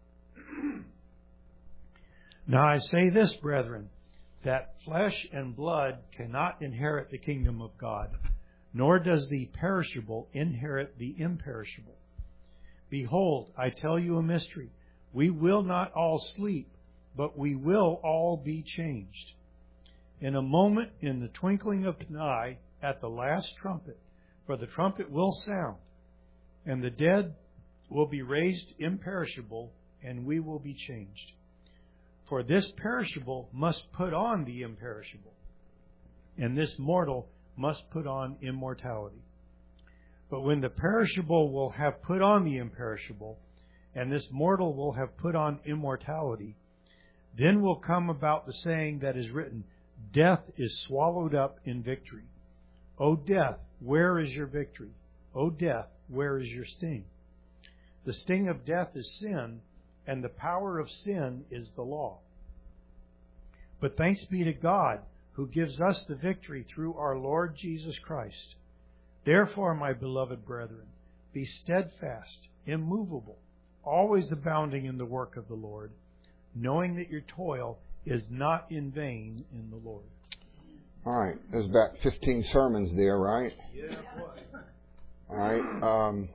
Now I say this, brethren, that flesh and blood cannot inherit the kingdom of God, nor does the perishable inherit the imperishable. Behold, I tell you a mystery. We will not all sleep, but we will all be changed. In a moment, in the twinkling of an eye, at the last trumpet, for the trumpet will sound, and the dead will be raised imperishable, and we will be changed. For this perishable must put on the imperishable, and this mortal must put on immortality. But when the perishable will have put on the imperishable, and this mortal will have put on immortality, then will come about the saying that is written, death is swallowed up in victory. O death, where is your victory? O death, where is your sting? The sting of death is sin, and the power of sin is the law. But thanks be to God, who gives us the victory through our Lord Jesus Christ. Therefore, my beloved brethren, be steadfast, immovable, always abounding in the work of the Lord, knowing that your toil is not in vain in the Lord. All right. There's about fifteen sermons there, right? Yeah, boy. All right. Um,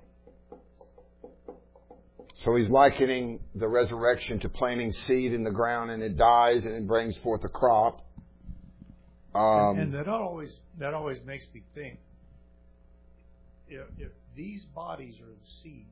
so he's likening the resurrection to planting seed in the ground, and it dies and it brings forth a crop. Um, and, and that always that always makes me think, if, if these bodies are the seed,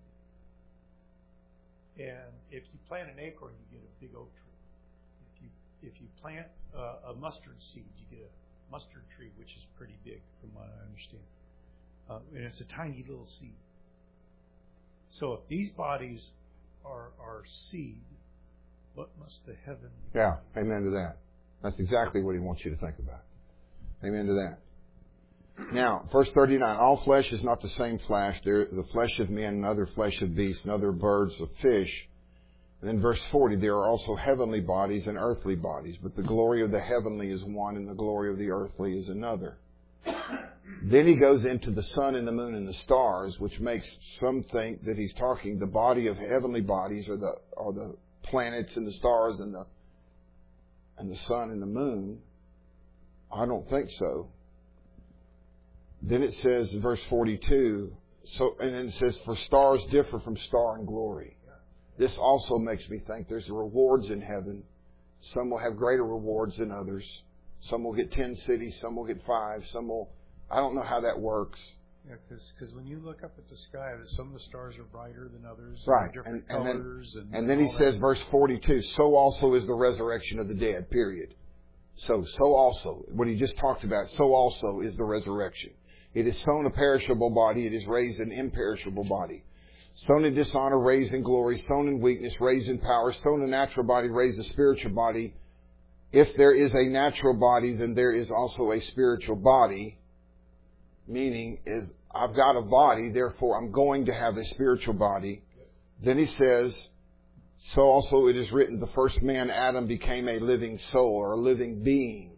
and if you plant an acorn, you get a big oak tree. If you if you plant uh, a mustard seed, you get a mustard tree, which is pretty big, from what I understand. Uh, and it's a tiny little seed. So if these bodies are are seed, what must the heavenly be? Yeah, amen to that. That's exactly what he wants you to think about. Amen to that. Now, verse thirty-nine, all flesh is not the same flesh. There, the flesh of men, and other flesh of beasts, and other birds of fish. And then verse forty, there are also heavenly bodies and earthly bodies, but the glory of the heavenly is one, and the glory of the earthly is another. Then he goes into the sun and the moon and the stars, which makes some think that he's talking the body of heavenly bodies, or the or the planets and the stars and the and the sun and the moon. I don't think so. Then it says in verse forty-two, so and then it says, for stars differ from star in glory. This also makes me think there's rewards in heaven. Some will have greater rewards than others. Some will get ten cities, some will get five, some will, I don't know how that works. Yeah, because when you look up at the sky, some of the stars are brighter than others. Right. Different And, and colors. then, And, and then he says, verse forty-two, so also is the resurrection of the dead, period. So, so also, what he just talked about, so also is the resurrection. It is sown a perishable body, it is raised an imperishable body. Sown in dishonor, raised in glory. Sown in weakness, raised in power. Sown a natural body, raised a spiritual body. If there is a natural body, then there is also a spiritual body. Meaning is, I've got a body, therefore I'm going to have a spiritual body. Then he says, so also it is written, the first man, Adam, became a living soul or a living being.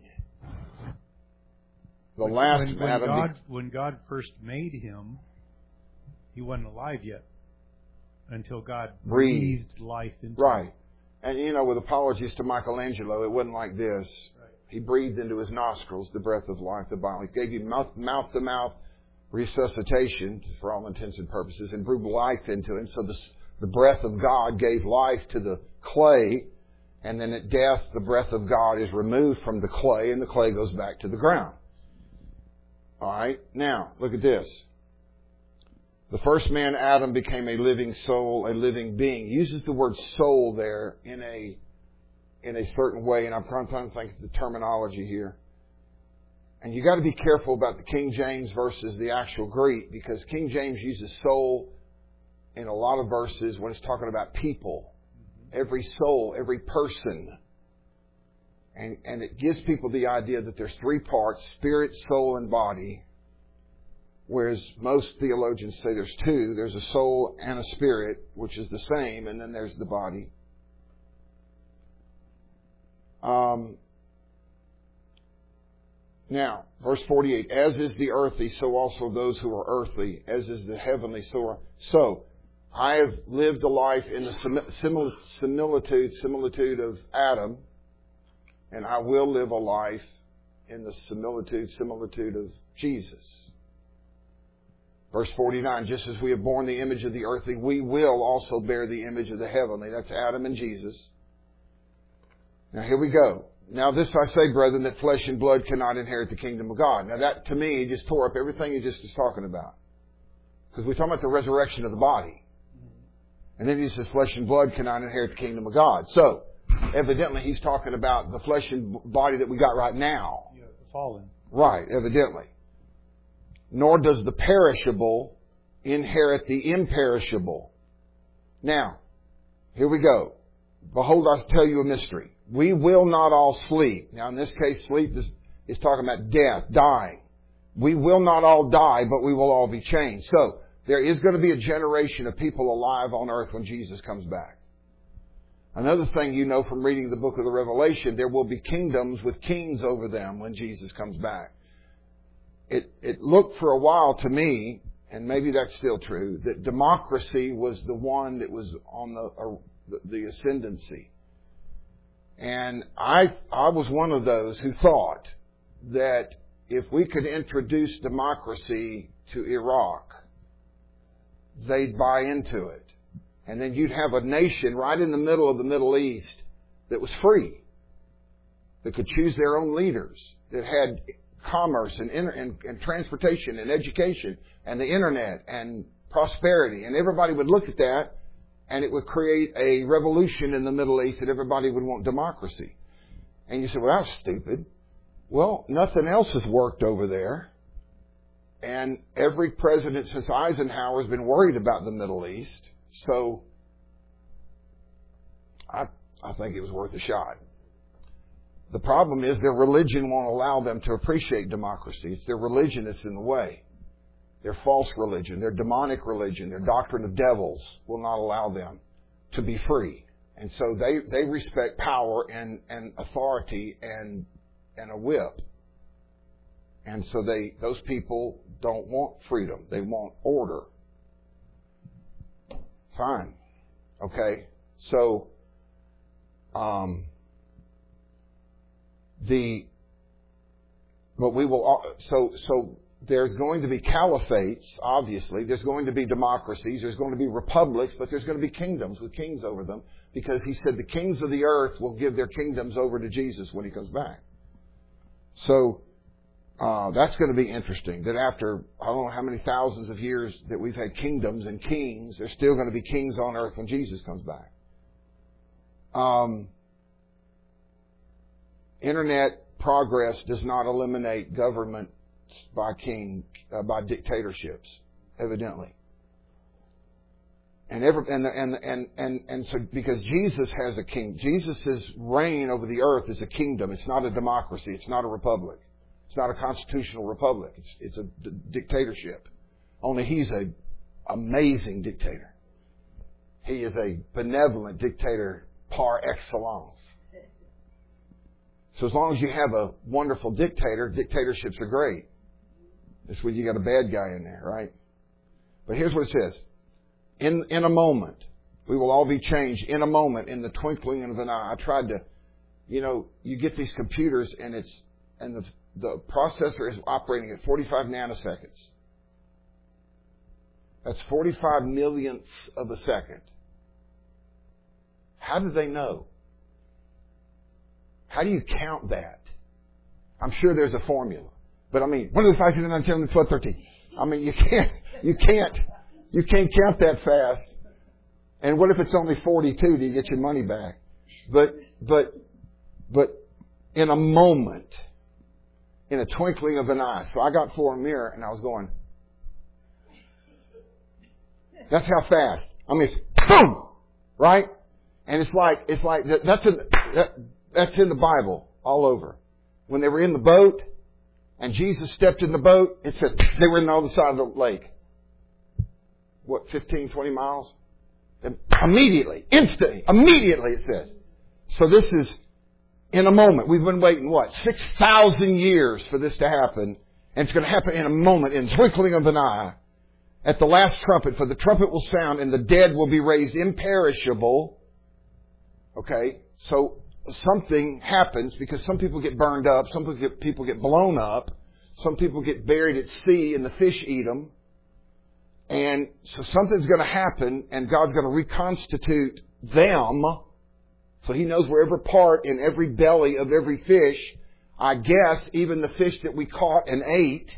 The when, last when, when Adam... God, Be- when God first made him, he wasn't alive yet until God breathed, breathed life into right. him. Right. And, you know, with apologies to Michelangelo, it wasn't like this. Right. He breathed into his nostrils the breath of life, the Bible. He gave you mouth, mouth-to-mouth resuscitation, for all intents and purposes, and breathed life into him. So this, the breath of God gave life to the clay, and then at death, the breath of God is removed from the clay, and the clay goes back to the ground. All right? Now, look at this. The first man, Adam, became a living soul, a living being. He uses the word soul there in a in a certain way, and I'm trying to think of the terminology here. And you got to be careful about the King James versus the actual Greek, because King James uses soul in a lot of verses when it's talking about people. Every soul, every person. And, and it gives people the idea that there's three parts, spirit, soul, and body. Whereas most theologians say there's two. There's a soul and a spirit, which is the same, and then there's the body. Um, now, verse forty-eight, as is the earthy, so also those who are earthly. As is the heavenly, so are... So, I have lived a life in the simil- similitude, similitude of Adam, and I will live a life in the similitude, similitude of Jesus. Verse forty-nine, just as we have borne the image of the earthly, we will also bear the image of the heavenly. That's Adam and Jesus. Now here we go. Now this I say, brethren, that flesh and blood cannot inherit the kingdom of God. Now that, to me, just tore up everything he just was talking about. Because we're talking about the resurrection of the body. And then he says flesh and blood cannot inherit the kingdom of God. So, evidently he's talking about the flesh and body that we got right now. Yeah, the fallen. Right, evidently. Nor does the perishable inherit the imperishable. Now, here we go. Behold, I tell you a mystery. We will not all sleep. Now, in this case, sleep is, is talking about death, dying. We will not all die, but we will all be changed. So, there is going to be a generation of people alive on earth when Jesus comes back. Another thing you know from reading the book of the Revelation, there will be kingdoms with kings over them when Jesus comes back. It, it looked for a while to me, and maybe that's still true, that democracy was the one that was on the, uh, the, the ascendancy. And I, I was one of those who thought that if we could introduce democracy to Iraq, they'd buy into it. And then you'd have a nation right in the middle of the Middle East that was free, that could choose their own leaders, that had commerce and, inter- and, and transportation and education and the internet and prosperity. And everybody would look at that, and it would create a revolution in the Middle East that everybody would want democracy. And you say, well, that's stupid. Well, nothing else has worked over there. And every president since Eisenhower has been worried about the Middle East. So I, I think it was worth a shot. The problem is their religion won't allow them to appreciate democracy. It's their religion that's in the way. Their false religion, their demonic religion, their doctrine of devils will not allow them to be free. And so they, they respect power and, and authority and and a whip. And so they those people don't want freedom. They want order. Fine. Okay. So um the but we will so so there's going to be caliphates, obviously. There's going to be democracies. There's going to be republics, but there's going to be kingdoms with kings over them, because he said the kings of the earth will give their kingdoms over to Jesus when he comes back. So Uh, that's going to be interesting. That after, I don't know how many thousands of years that we've had kingdoms and kings, there's still going to be kings on earth when Jesus comes back. Um, internet progress does not eliminate government by king, uh, by dictatorships, evidently. And every, and, and, and, and, and so, because Jesus has a king, Jesus' reign over the earth is a kingdom. It's not a democracy. It's not a republic. It's not a constitutional republic. It's, it's a d- dictatorship. Only he's a amazing dictator. He is a benevolent dictator par excellence. So as long as you have a wonderful dictator, dictatorships are great. That's when you got a bad guy in there, right? But here's what it says. In, in a moment, we will all be changed in a moment, in the twinkling of an eye. I tried to, you know, you get these computers and it's, and the, the processor is operating at forty-five nanoseconds. That's forty-five millionths of a second. How do they know? How do you count that? I'm sure there's a formula. But I mean, one of the five, nine, ten, twelve, thirteen. I mean, you can't, you can't, you can't count that fast. And what if it's only forty-two? Do you get your money back? But, but, but in a moment, in a twinkling of an eye. So I got for a mirror and I was going, that's how fast. I mean, it's boom! Right? And it's like, it's like, that's in, that, that's in the Bible all over. When they were in the boat and Jesus stepped in the boat, it said they were on the other side of the lake. What, fifteen, twenty miles? And immediately, instantly, immediately it says. So this is in a moment. We've been waiting, what, six thousand years for this to happen. And it's going to happen in a moment, in the twinkling of an eye. At the last trumpet, for the trumpet will sound and the dead will be raised imperishable. Okay? So something happens because some people get burned up. Some people get, people get blown up. Some people get buried at sea and the fish eat them. And so something's going to happen and God's going to reconstitute them. So He knows where every part in every belly of every fish, I guess even the fish that we caught and ate,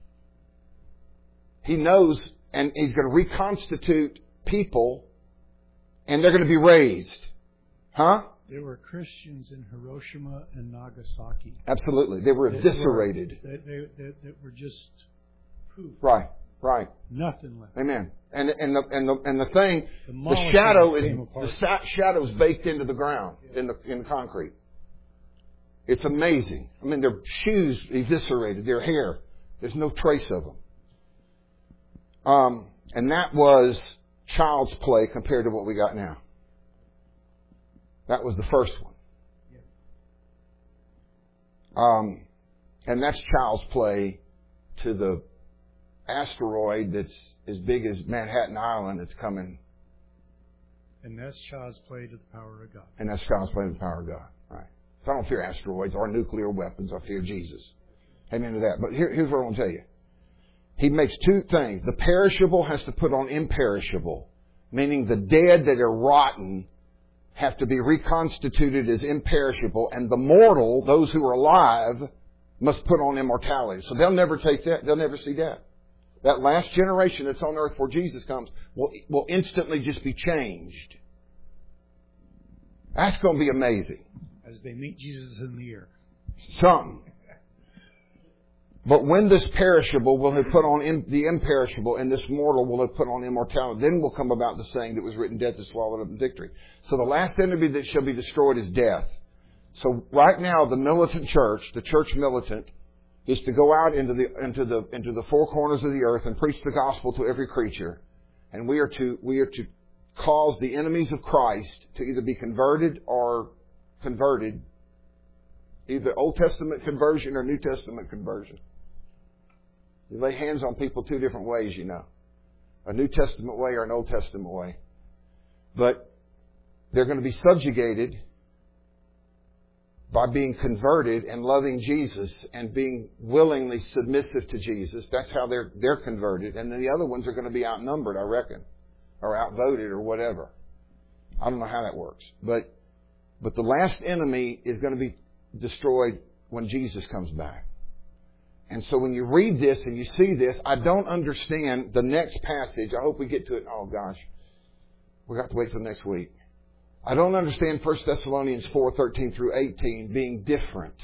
He knows, and He's going to reconstitute people and they're going to be raised. Huh? There were Christians in Hiroshima and Nagasaki. Absolutely. They were eviscerated. They, they, they, they were just poof. Right. Right. Nothing left. Amen. And and the and the and the thing, The the shadow is molecules the came apart. sa- shadow's baked into the ground in the in the concrete. It's amazing. I mean, their shoes eviscerated, their hair. There's no trace of them. Um, and that was child's play compared to what we got now. That was the first one. Um, and that's child's play to the asteroid that's as big as Manhattan Island that's coming. And that's child's play to the power of God. And that's child's play to the power of God. Right. So I don't fear asteroids or nuclear weapons. I fear Jesus. Amen to that. But here, here's what I want to tell you. He makes two things. The perishable has to put on imperishable, meaning the dead that are rotten have to be reconstituted as imperishable, and the mortal, those who are alive, must put on immortality. So they'll never take that. They'll never see death. That last generation that's on earth before Jesus comes will, will instantly just be changed. That's going to be amazing. As they meet Jesus in the air. Something. But when this perishable will have put on im- the imperishable, and this mortal will have put on immortality, then will come about the saying that was written, death is swallowed up in victory. So the last enemy that shall be destroyed is death. So right now, the militant church, the church militant, is to go out into the into the into the four corners of the earth and preach the gospel to every creature, and we are to we are to cause the enemies of Christ to either be converted or converted, either Old Testament conversion or New Testament conversion. You lay hands on people two different ways, you know, a New Testament way or an Old Testament way, but they're going to be subjugated by being converted and loving Jesus and being willingly submissive to Jesus. That's how they're they're converted. And then the other ones are going to be outnumbered, I reckon, or outvoted or whatever. I don't know how that works. But but the last enemy is going to be destroyed when Jesus comes back. And so when you read this and you see this, I don't understand the next passage. I hope we get to it. Oh, gosh. We've got to wait till next week. I don't understand First Thessalonians four, thirteen through eighteen being different.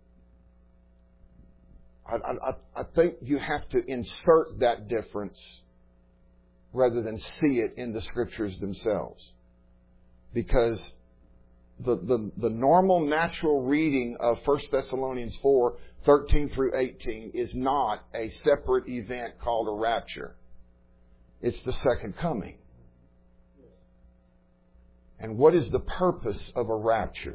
I, I, I think you have to insert that difference rather than see it in the Scriptures themselves. Because the, the, the normal natural reading of First Thessalonians four, thirteen through eighteen is not a separate event called a rapture. It's the second coming. And what is the purpose of a rapture?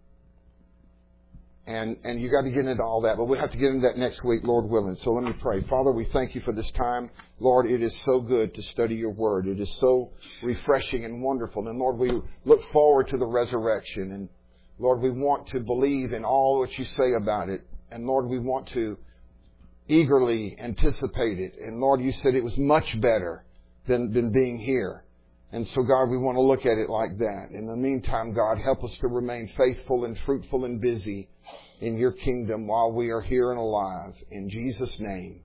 And and you got to get into all that, but we'll have to get into that next week, Lord willing. So let me pray. Father, we thank you for this time. Lord, it is so good to study your word. It is so refreshing and wonderful. And Lord, we look forward to the resurrection. And Lord, we want to believe in all that you say about it. And Lord, we want to eagerly anticipate it. And Lord, you said it was much better than, than being here. And so, God, we want to look at it like that. In the meantime, God, help us to remain faithful and fruitful and busy in your kingdom while we are here and alive. In Jesus' name,